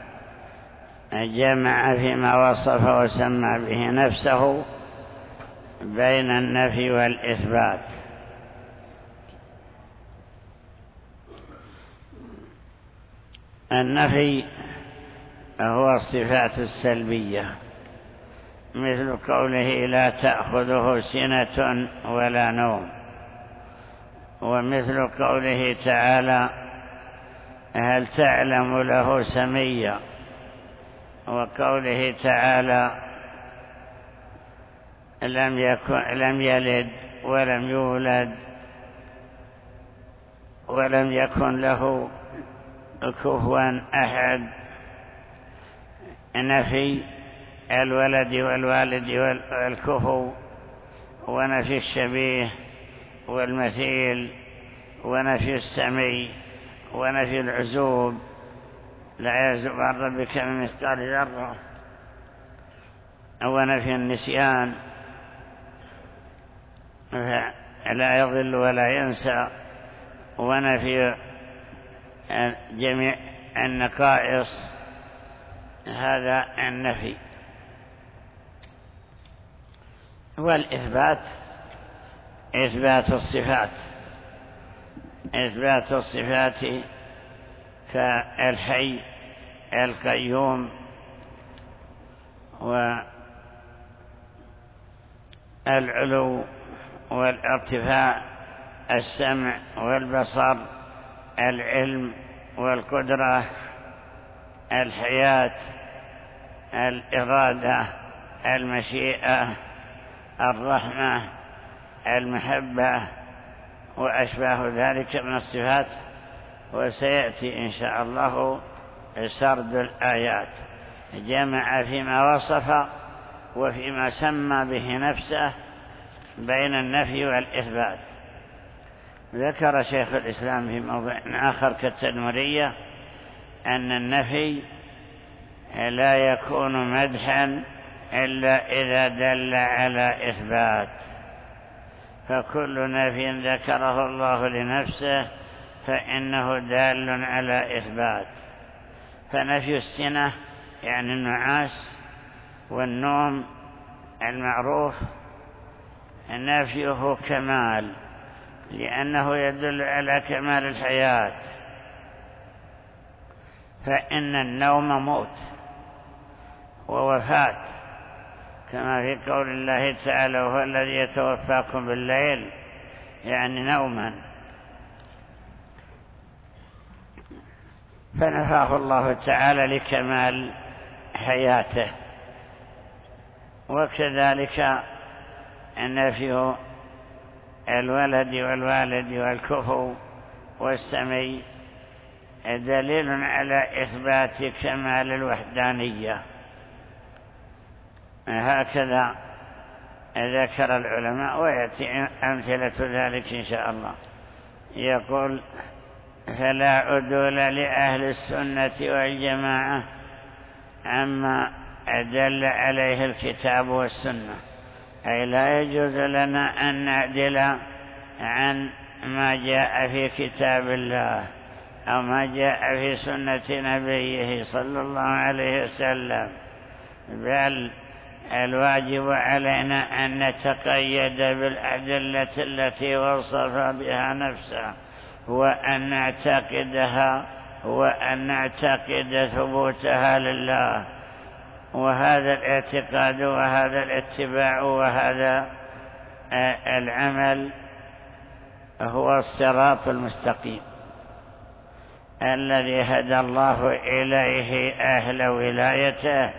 جمع فيما وصف وسمى به نفسه بين النفي والإثبات. النفي هو الصفات السلبية، مثل قوله لا تأخذه سنة ولا نوم، ومثل قوله تعالى هل تعلم له سميا، وقوله تعالى لم يلد ولم يولد ولم يكن له كفوا أحد. نفي الولد والوالد والكفو، ونفي الشبيه والمثيل، ونفي السمي، ونفي العزوب، لا يعزب عن ربك من مثقال ذرة، ونفي النسيان، لا يضل ولا ينسى، ونفي جميع النقائص. هذا النفي. والإثبات إثبات الصفات كالحي القيوم والعلو والارتفاع، السمع والبصر، العلم والقدرة، الحياة، الإرادة، المشيئة، الرحمة، المحبة وأشباه ذلك من الصفات. وسيأتي إن شاء الله سرد الآيات، جمع فيما وصف وفيما سمى به نفسه بين النفي والإثبات. ذكر شيخ الإسلام في موضع آخر كالتدمرية أن النفي لا يكون مدحا إلا إذا دل على إثبات، فكل نفي ذكره الله لنفسه فإنه دال على إثبات. فنفي السنة يعني النعاس والنوم المعروف نفيه كمال، لأنه يدل على كمال الحياة، فإن النوم موت ووفاة، كما في قول الله تعالى وهو الذي يتوفاكم بالليل، يعني نوما. فنفاه الله تعالى لكمال حياته. وكذلك نفي الولد والوالد والكفو والسمي دليل على إثبات كمال الوحدانية. هكذا ذكر العلماء، ويأتي أمثلة ذلك إن شاء الله. يقول: فلا عدول لأهل السنة والجماعة عما أدل عليه الكتاب والسنة، أي لا يجوز لنا أن نعدل عن ما جاء في كتاب الله أو ما جاء في سنة نبيه صلى الله عليه وسلم، بل الواجب علينا أن نتقيد بالأدلة التي وصف بها نفسه، وأن نعتقدها وأن نعتقد ثبوتها لله. وهذا الاعتقاد وهذا الاتباع وهذا العمل هو الصراط المستقيم الذي هدى الله إليه أهل ولايته،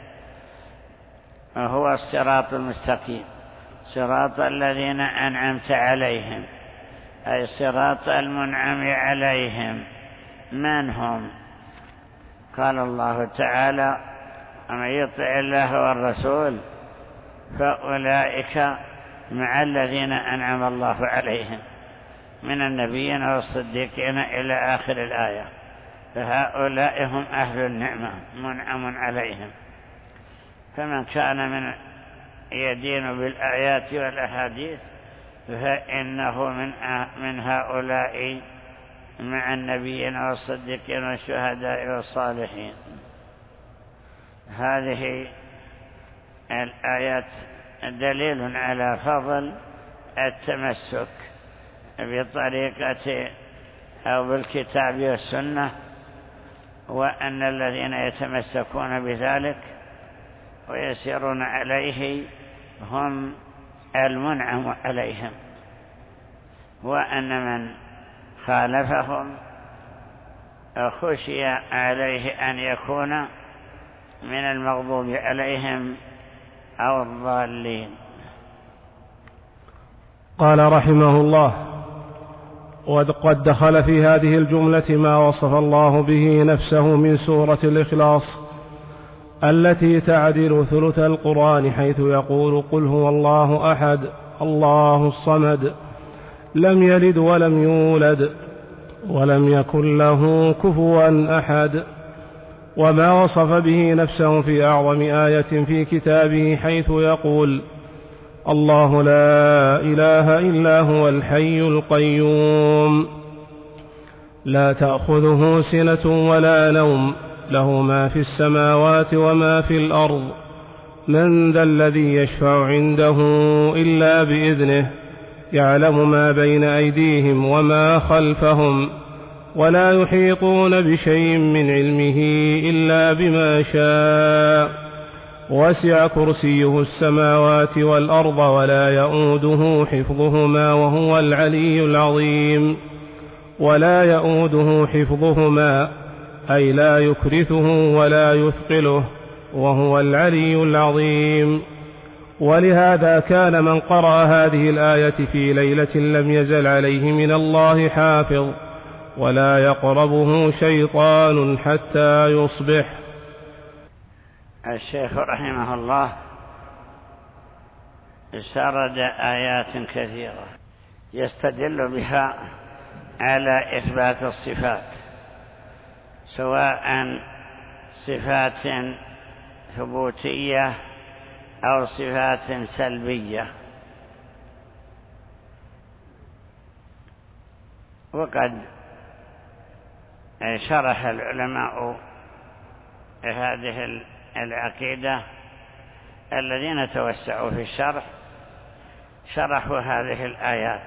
هو الصراط المستقيم، صراط الذين أنعمت عليهم، أي صراط المنعم عليهم. من هم؟ قال الله تعالى: ومن يطع الله والرسول فأولئك مع الذين أنعم الله عليهم من النبيين والصديقين إلى آخر الآية. فهؤلاء هم أهل النعمة منعم عليهم. فمن كان من يدين بالآيات والأحاديث فإنه من هؤلاء مع النبيين والصديقين والشهداء والصالحين. هذه الآيات دليل على فضل التمسك بطريقة أو بالكتاب والسنة، وأن الذين يتمسكون بذلك ويسيرون عليه هم المنعم عليهم، وأن من خالفهم خشي عليه أن يكون من المغضوب عليهم أو الضالين. قال رحمه الله: وقد دخل في هذه الجملة ما وصف الله به نفسه من سورة الإخلاص التي تعدل ثلث القرآن، حيث يقول: قل هو الله أحد الله الصمد لم يلد ولم يولد ولم يكن له كفوا أحد. وما وصف به نفسه في أعظم آية في كتابه، حيث يقول: الله لا إله إلا هو الحي القيوم لا تأخذه سنة ولا نوم له ما في السماوات وما في الأرض من ذا الذي يشفع عنده إلا بإذنه يعلم ما بين أيديهم وما خلفهم ولا يحيطون بشيء من علمه إلا بما شاء وسع كرسيه السماوات والأرض ولا يؤوده حفظهما وهو العلي العظيم. ولا يؤوده حفظهما أي لا يكرثه ولا يثقله، وهو العلي العظيم. ولهذا كان من قرأ هذه الآية في ليلة لم يزل عليه من الله حافظ ولا يقربه شيطان حتى يصبح. الشيخ رحمه الله سرد آيات كثيرة يستدل بها على إثبات الصفات، سواء صفات ثبوتية أو صفات سلبية. وقد شرح العلماء هذه العقيدة الذين توسعوا في الشرح شرحوا هذه الآيات،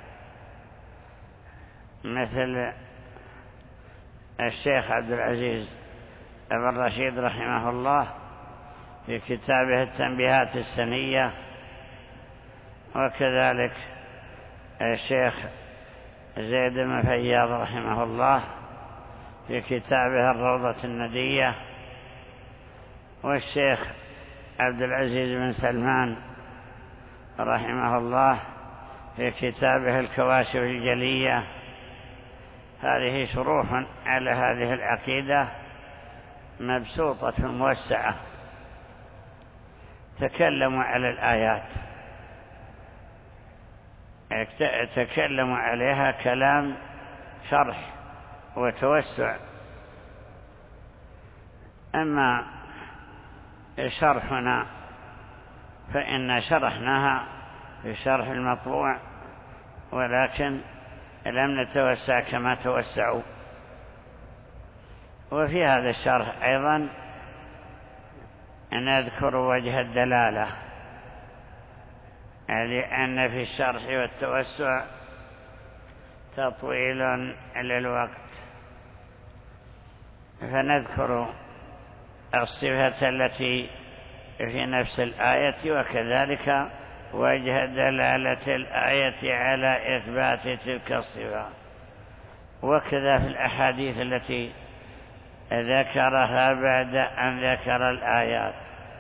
مثل الشيخ عبد العزيز بن رشيد رحمه الله في كتابه التنبيهات السنية، وكذلك الشيخ زيد بن فياض رحمه الله في كتابه الروضة الندية، والشيخ عبد العزيز بن سلمان رحمه الله في كتابه الكواشف الجلية. هذه شروح على هذه العقيدة مبسوطة موسعة، تكلموا على الآيات، تكلموا عليها كلام شرح وتوسع. أما شرحنا فإن شرحناها في شرح المطبوع، ولكن لم نتوسع كما توسعوا. وفي هذا الشرح أيضا نذكر وجه الدلالة، لأن في الشرح والتوسع تطويل للوقت، فنذكر الصفة التي في نفس الآية، وكذلك وجه دلالة الآية على إثبات تلك الصفة، وكذا في الأحاديث التي ذكرها بعد أن ذكر الآيات.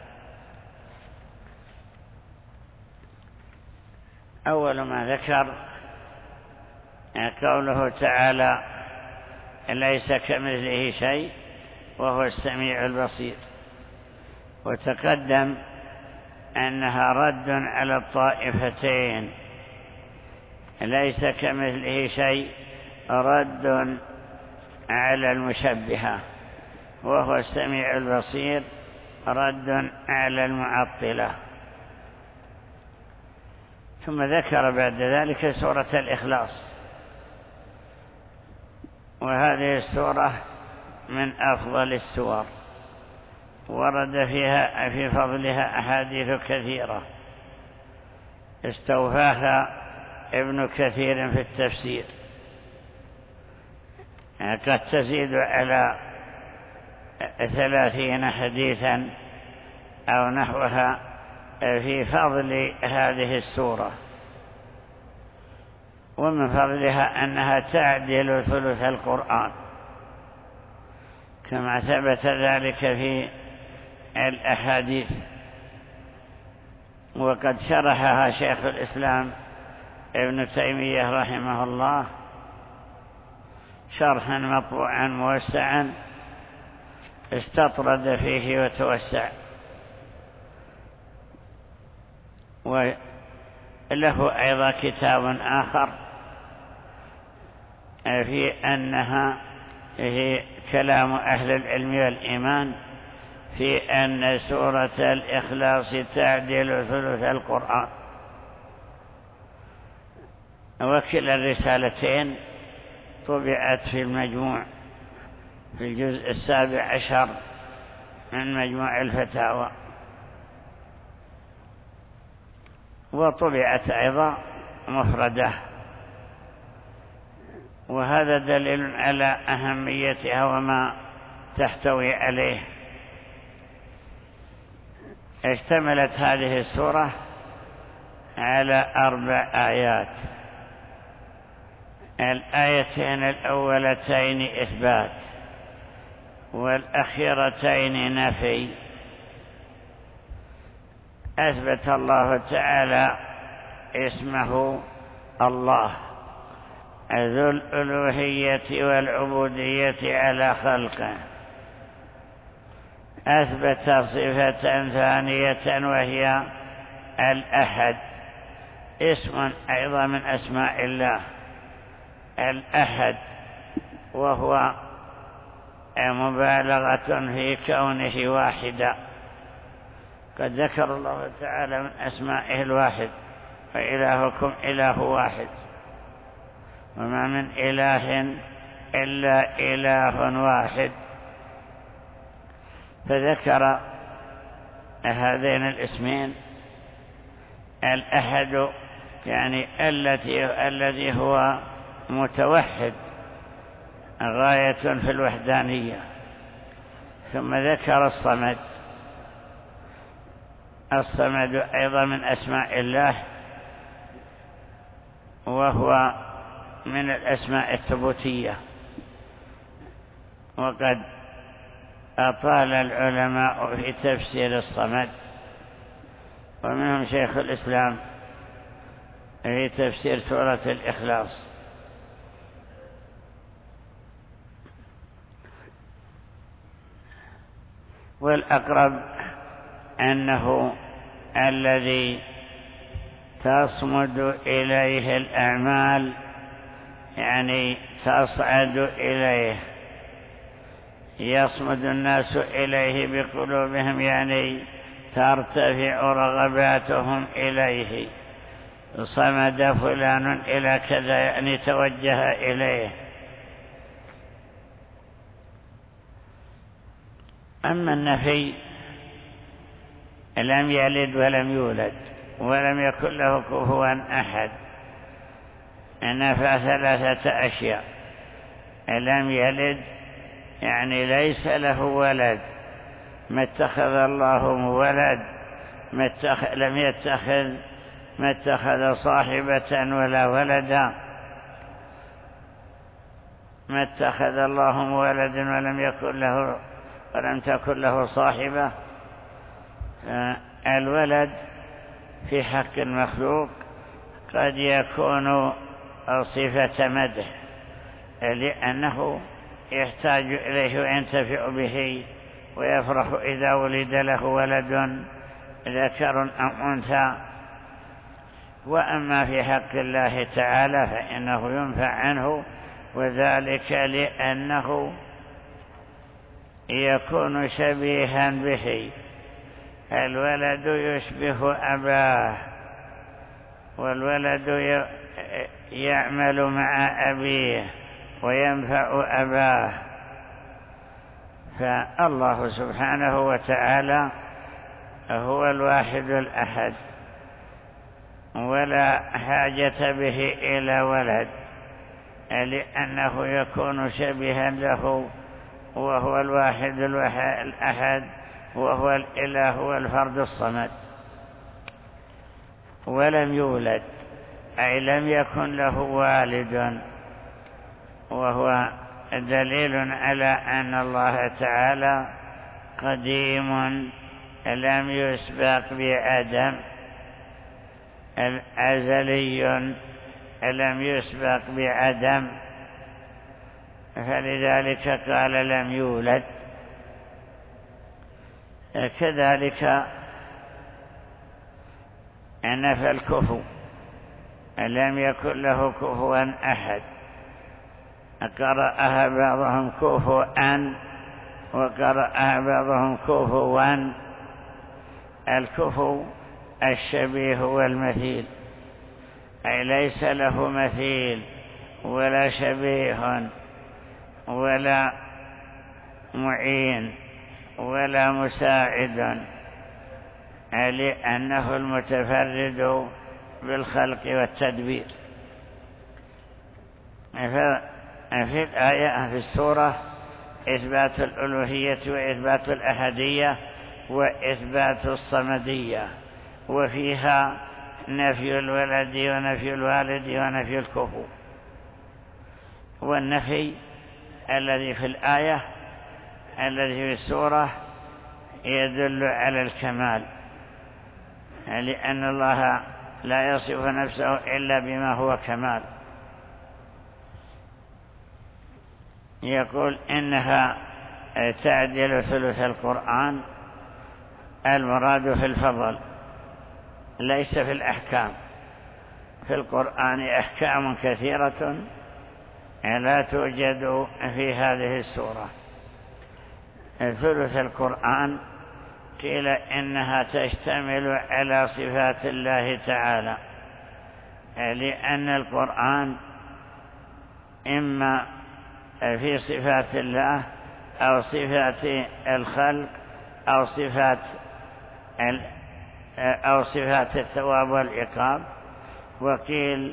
أول ما ذكر قوله تعالى: ليس كمثله شيء وهو السميع البصير، وتقدم أنها رد على الطائفتين. ليس كمثله شيء رد على المشبهة، وهو السميع البصير رد على المعطلة. ثم ذكر بعد ذلك سورة الإخلاص، وهذه السورة من أفضل السور، ورد فيها في فضلها أحاديث كثيرة استوفاها ابن كثير في التفسير، قد تزيد على 30 حديثا أو نحوها في فضل هذه السورة. ومن فضلها أنها تعدل ثلث القرآن، كما ثبت ذلك في الأحاديث. وقد شرحها شيخ الإسلام ابن تيمية رحمه الله شرحا مطبوعا موسعا استطرد فيه وتوسع. وله أيضا كتاب آخر في أنها هي كلام أهل العلم والإيمان في أن سورة الإخلاص تعدل ثلث القرآن. وكلا الرسالتين طبعت في المجموع في الجزء 17 من مجموع الفتاوى، وطبعت أيضا مفردة، وهذا دليل على أهميتها وما تحتوي عليه. اشتملت هذه السورة على 4 آيات. الآيتين الأولتين إثبات، والأخيرتين نفي، أثبت الله تعالى اسمه الله ذو الألوهية والعبودية على خلقه. أثبت صفة ثانية وهي الأحد، اسم أيضا من أسماء الله الأحد، وهو مبالغة في كونه واحدا. قد ذكر الله تعالى من أسمائه الواحد: وإلهكم إله واحد، وما من إله إلا إله واحد. فذكر هذين الاسمين الأحد يعني الذي هو متوحد غاية في الوحدانية. ثم ذكر الصمد أيضا من أسماء الله، وهو من الأسماء الثبوتية. وقد أطال العلماء في تفسير الصمد، ومنهم شيخ الإسلام في تفسير سورة الإخلاص. والأقرب أنه الذي تصمد إليه الأعمال، يعني تصعد إليه، يصمد الناس إليه بقلوبهم، يعني ترتفع رغباتهم إليه. صمد فلان إلى كذا يعني توجه إليه. أما النفي: لم يلد ولم يولد ولم يكن له كفوا أحد، نفى 3 أشياء: لم يلد يعني ليس له ولد، ما اتخذ الله ولد، ما اتخذ صاحبة ولا ولدا، ما اتخذ الله ولد ولم تكن له صاحبة. الولد في حق المخلوق قد يكون صفة مدح، لأنه يحتاج إليه وينتفع به ويفرح إذا ولد له ولد ذكر أم أنثى. وأما في حق الله تعالى فإنه ينفع عنه، وذلك لأنه يكون شبيها به. الولد يشبه أباه، والولد يعمل مع أبيه وينفع أباه. فالله سبحانه وتعالى هو الواحد الأحد، ولا حاجة به إلى ولد، لأنه يكون شبيها له، وهو الواحد الأحد، وهو الإله والفرد الصمد. ولم يولد أي لم يكن له والد، وهو دليل على أن الله تعالى قديم لم يسبق بعدم، أزلي لم يسبق بعدم، فلذلك قال لم يولد. كذلك نفى الكفو: لم يكن له كفوا أحد. قرأها بعضهم كفوا وقرأها بعضهم كفوا. الكفو الشبيه والمثيل، أي ليس له مثيل ولا شبيه ولا معين ولا مساعد، لأنه المتفرد بالخلق والتدبير. في الآية في السورة إثبات الألوهية وإثبات الأحدية وإثبات الصمدية، وفيها نفي الولد ونفي الوالد ونفي الكفو. والنفي الذي في الآية الذي في السورة يدل على الكمال، لأن الله لا يصف نفسه إلا بما هو كمال. يقول إنها تعدل ثلث القرآن. المراد في الفضل ليس في الأحكام. في القرآن أحكام كثيرة لا توجد في هذه السورة. ثلث القرآن قيل إنها تشتمل على صفات الله تعالى، لأن القرآن إما في صفات الله أو صفات الخلق أو صفات الثواب والعقاب. وقيل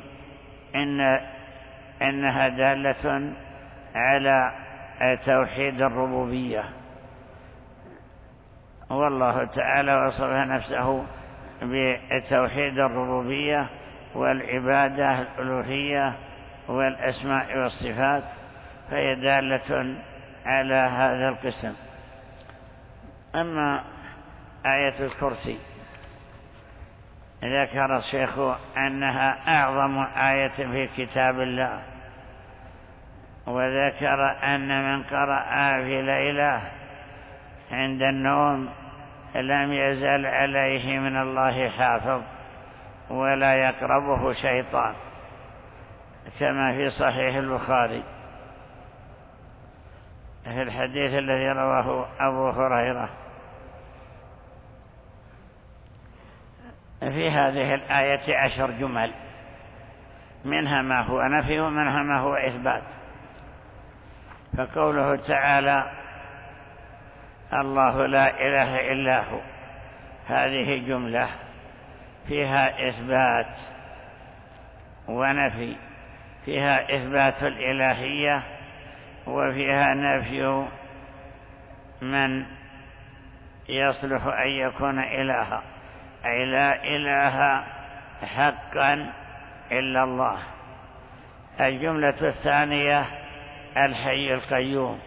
إنها دالة على توحيد الربوبية، والله تعالى وصف نفسه بتوحيد الربوبية والعبادة الألوهية والأسماء والصفات، فهي دالة على هذا القسم. أما آية الكرسي ذكر الشيخ أنها أعظم آية في كتاب الله، وذكر أن من قرأ في ليلة عند النوم لم يزل عليه من الله حافظ ولا يقربه شيطان، كما في صحيح البخاري في الحديث الذي رواه أبو هريرة. في هذه الآية 10 جمل، منها ما هو نفي ومنها ما هو إثبات. فقوله تعالى الله لا إله إلا هو، هذه جملة فيها إثبات ونفي، فيها إثبات الإلهية وفيها نفي من يصلح أن يكون إلها، أي لا إله حقا إلا الله. الجملة الثانية الحي القيوم،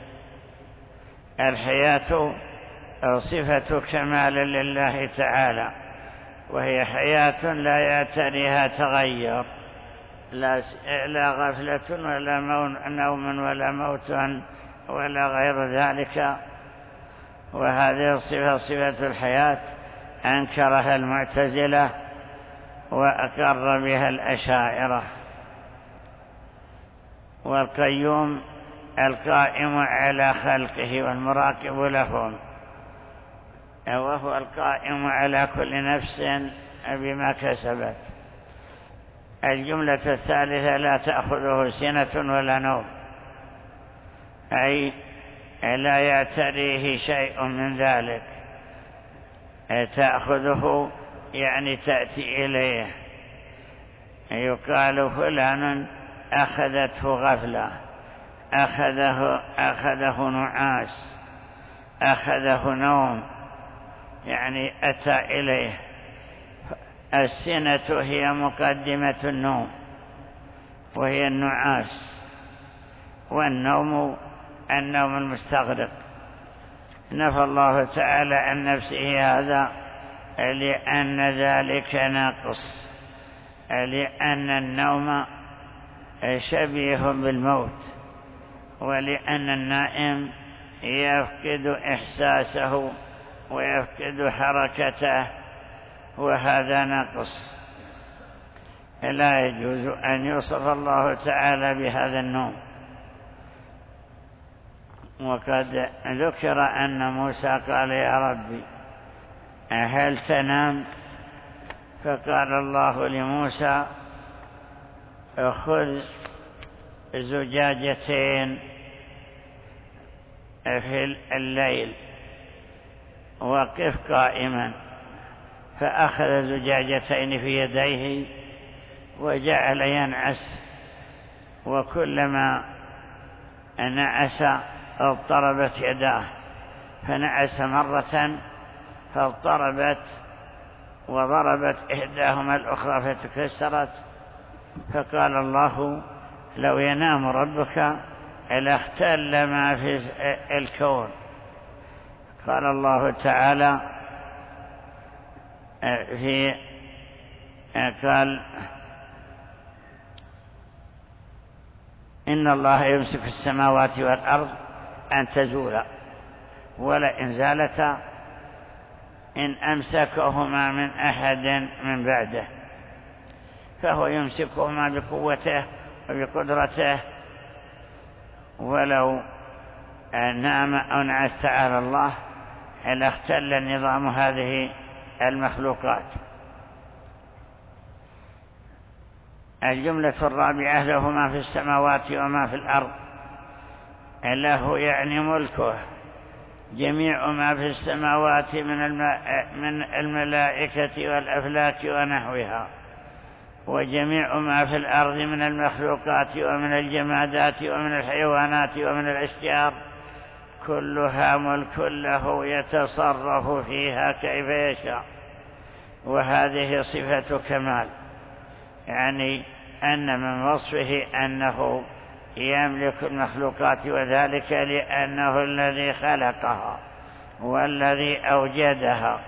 الحياة صفة كمال لله تعالى، وهي حياة لا يعتريها تغير، لا غفلة ولا نوم ولا موت ولا غير ذلك. وهذه الصفة صفة الحياة أنكرها المعتزلة وأقر بها الأشاعرة. والقيوم القائم على خلقه والمراقب لهم، وهو القائم على كل نفس بما كسبت. الجملة الثالثة لا تأخذه سنة ولا نوم، أي لا يعتريه شيء من ذلك. تأخذه يعني تأتي إليه. يقال فلان أخذته غفلة، أخذه نعاس، أخذه نوم، يعني أتى إليه. السنة هي مقدمة النوم وهي النعاس، والنوم النوم المستغرق. نفى الله تعالى عن نفسه هذا لأن ذلك ناقص، لأن النوم شبيه بالموت، ولأن النائم يفقد إحساسه ويفقد حركته، وهذا نقص. لا يجوز أن يوصف الله تعالى بهذا النوم. وقد ذكر أن موسى قال يا ربي هل تنام؟ فقال الله لموسى خذ زجاجتين في الليل وقف قائما، فأخذ زجاجتين في يديه وجعل ينعس، وكلما نعس اضطربت يداه، فنعس مرة فاضطربت وضربت إحداهما الأخرى فتكسرت، فقال الله لو ينام ربك لاختل ما في الكون. قال الله تعالى قال إن الله يمسك السماوات والأرض أن تزولا ولئن زالتا إن أمسكهما من أحد من بعده، فهو يمسكهما بقوته وبقدرته، ولو نام أو نعس تعالى الله لاختل نظام هذه المخلوقات. الجملة الرابعة له ما في السماوات وما في الأرض. له يعني ملكه، جميع ما في السماوات من الملائكة والأفلاك ونحوها، وجميع ما في الأرض من المخلوقات ومن الجمادات ومن الحيوانات ومن الأشجار، كلها ملك له يتصرف فيها كيف يشاء. وهذه صفة كمال، يعني أن من وصفه أنه يملك المخلوقات، وذلك لأنه الذي خلقها والذي أوجدها.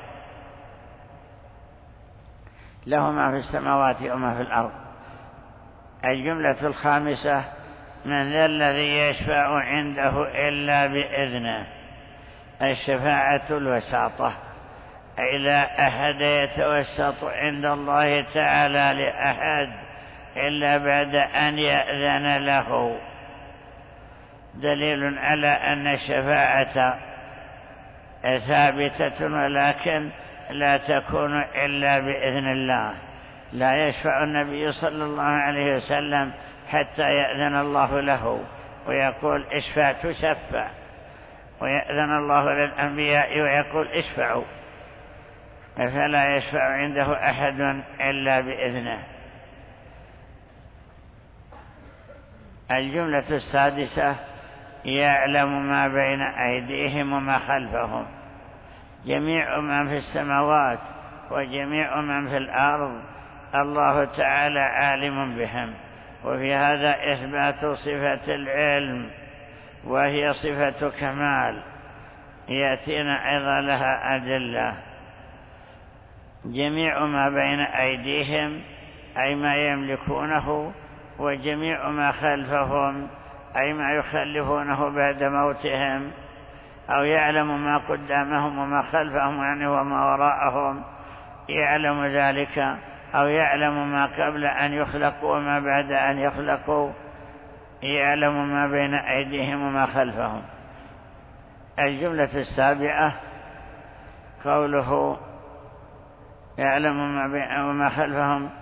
له ما في السماوات وما في الأرض. الجملة الخامسة: من ذا الذي يشفع عنده إلا بإذنه. الشفاعة الوساطة، أي لا أحد يتوسط عند الله تعالى لأحد إلا بعد أن يأذن له، دليل على أن الشفاعة ثابتة، ولكن لا تكون إلا بإذن الله. لا يشفع النبي صلى الله عليه وسلم حتى يأذن الله له ويقول اشفع تشفع، ويأذن الله للأنبياء ويقول اشفعوا، فلا يشفع عنده أحد إلا بإذنه. الجملة السادسة: يعلم ما بين أيديهم وما خلفهم. جميع من في السماوات وجميع من في الأرض الله تعالى عالم بهم، وفي هذا إثبات صفة العلم، وهي صفة كمال يأتينا أيضا لها أدلة. جميع ما بين أيديهم أي ما يملكونه، وجميع ما خلفهم أي ما يخلفونه بعد موتهم، أو يعلم ما قدامهم وما خلفهم يعني وما وراءهم، يعلم ذلك، أو يعلم ما قبل أن يخلقوا وما بعد أن يخلقوا، يعلم ما بين أيديهم وما خلفهم. الجملة السابعة قوله يعلم ما بين وما خلفهم،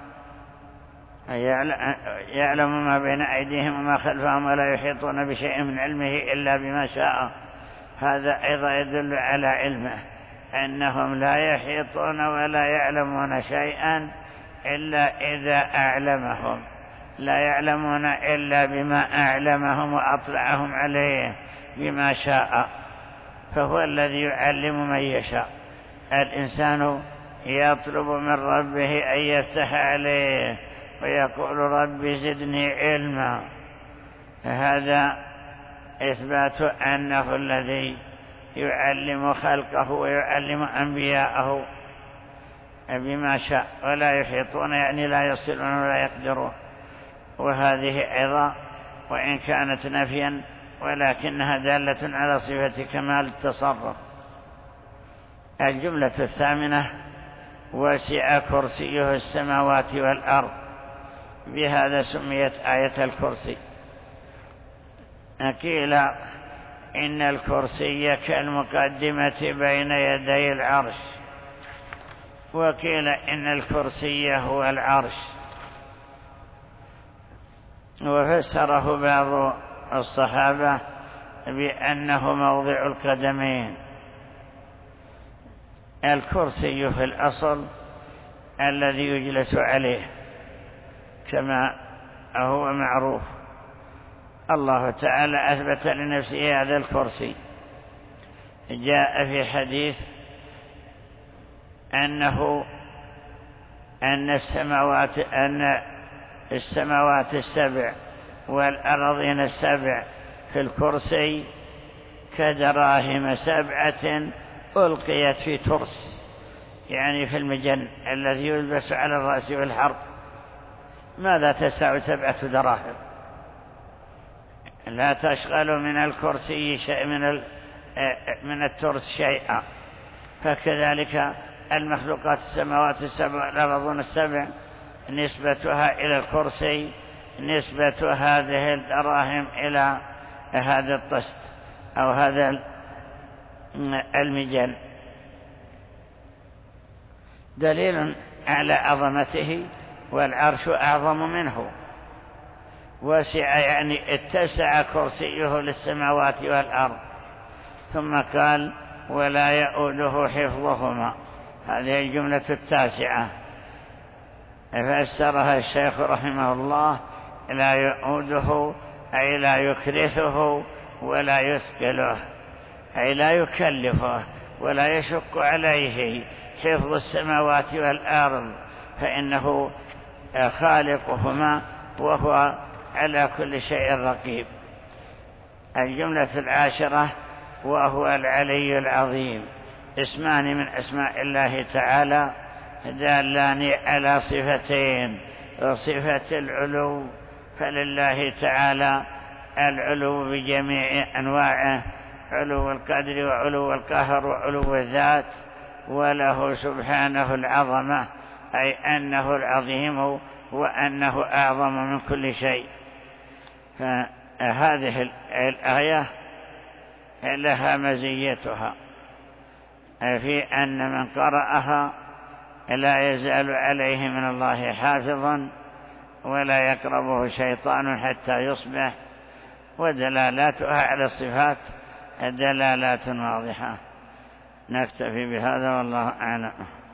يعلم ما بين أيديهم وما خلفهم ولا يحيطون بشيء من علمه إلا بما شاء. هذا أيضا يدل على علمه، أنهم لا يحيطون ولا يعلمون شيئا إلا إذا أعلمهم، لا يعلمون إلا بما أعلمهم وأطلعهم عليه بما شاء، فهو الذي يعلم من يشاء. الإنسان يطلب من ربه أن يفتح عليه ويقول رب زدني علما، هذا إثبات أنه الذي يعلم خلقه ويعلم أنبياءه بما شاء، ولا يحيطون يعني لا يصلون ولا يقدرون. وهذه أيضا وإن كانت نفيا ولكنها دالة على صفة كمال التصرف. الجملة الثامنة: وسع كرسيه السماوات والأرض. بهذا سميت آية الكرسي. قيل إن الكرسي كالمقدمة بين يدي العرش، وقيل إن الكرسي هو العرش، وفسره بعض الصحابة بأنه موضع القدمين. الكرسي في الأصل الذي يجلس عليه كما هو معروف. الله تعالى أثبت لنفسه هذا الكرسي. جاء في حديث أن السماوات السبع والأرضين السبع في الكرسي كدراهم 7 ألقيت في ترس، يعني في المجن الذي يلبس على الرأس والحرب، ماذا تسع 7 دراهم؟ لا تشغل من الكرسي شيء من الترس شيئا. فكذلك المخلوقات السماوات السبع والأرضون السبع نسبتها إلى الكرسي نسبة هذه الدراهم إلى هذا الطست أو هذا المجن، دليل على عظمته. والعرش أعظم منه، وسع يعني اتسع كرسيه للسماوات والأرض. ثم قال ولا يؤوده حفظهما، هذه الجملة 9 فسرها الشيخ رحمه الله لا يؤوده أي لا يكرثه ولا يثقله، أي لا يكلفه ولا يشق عليه حفظ السماوات والأرض، فإنه خالقهما وهو على كل شيء رقيب. الجملة 10 وهو العلي العظيم، اسمان من أسماء الله تعالى دالان على صفتين، صفة العلو، فلله تعالى العلو بجميع أنواعه، علو القدر وعلو القهر وعلو الذات، وله سبحانه العظمة أي أنه العظيم وأنه أعظم من كل شيء. فهذه الآية لها مزيتها في أن من قرأها لا يزال عليه من الله حافظا ولا يقربه شيطان حتى يصبح. ودلالاتها على الصفات دلالات واضحة. نكتفي بهذا والله أعلم.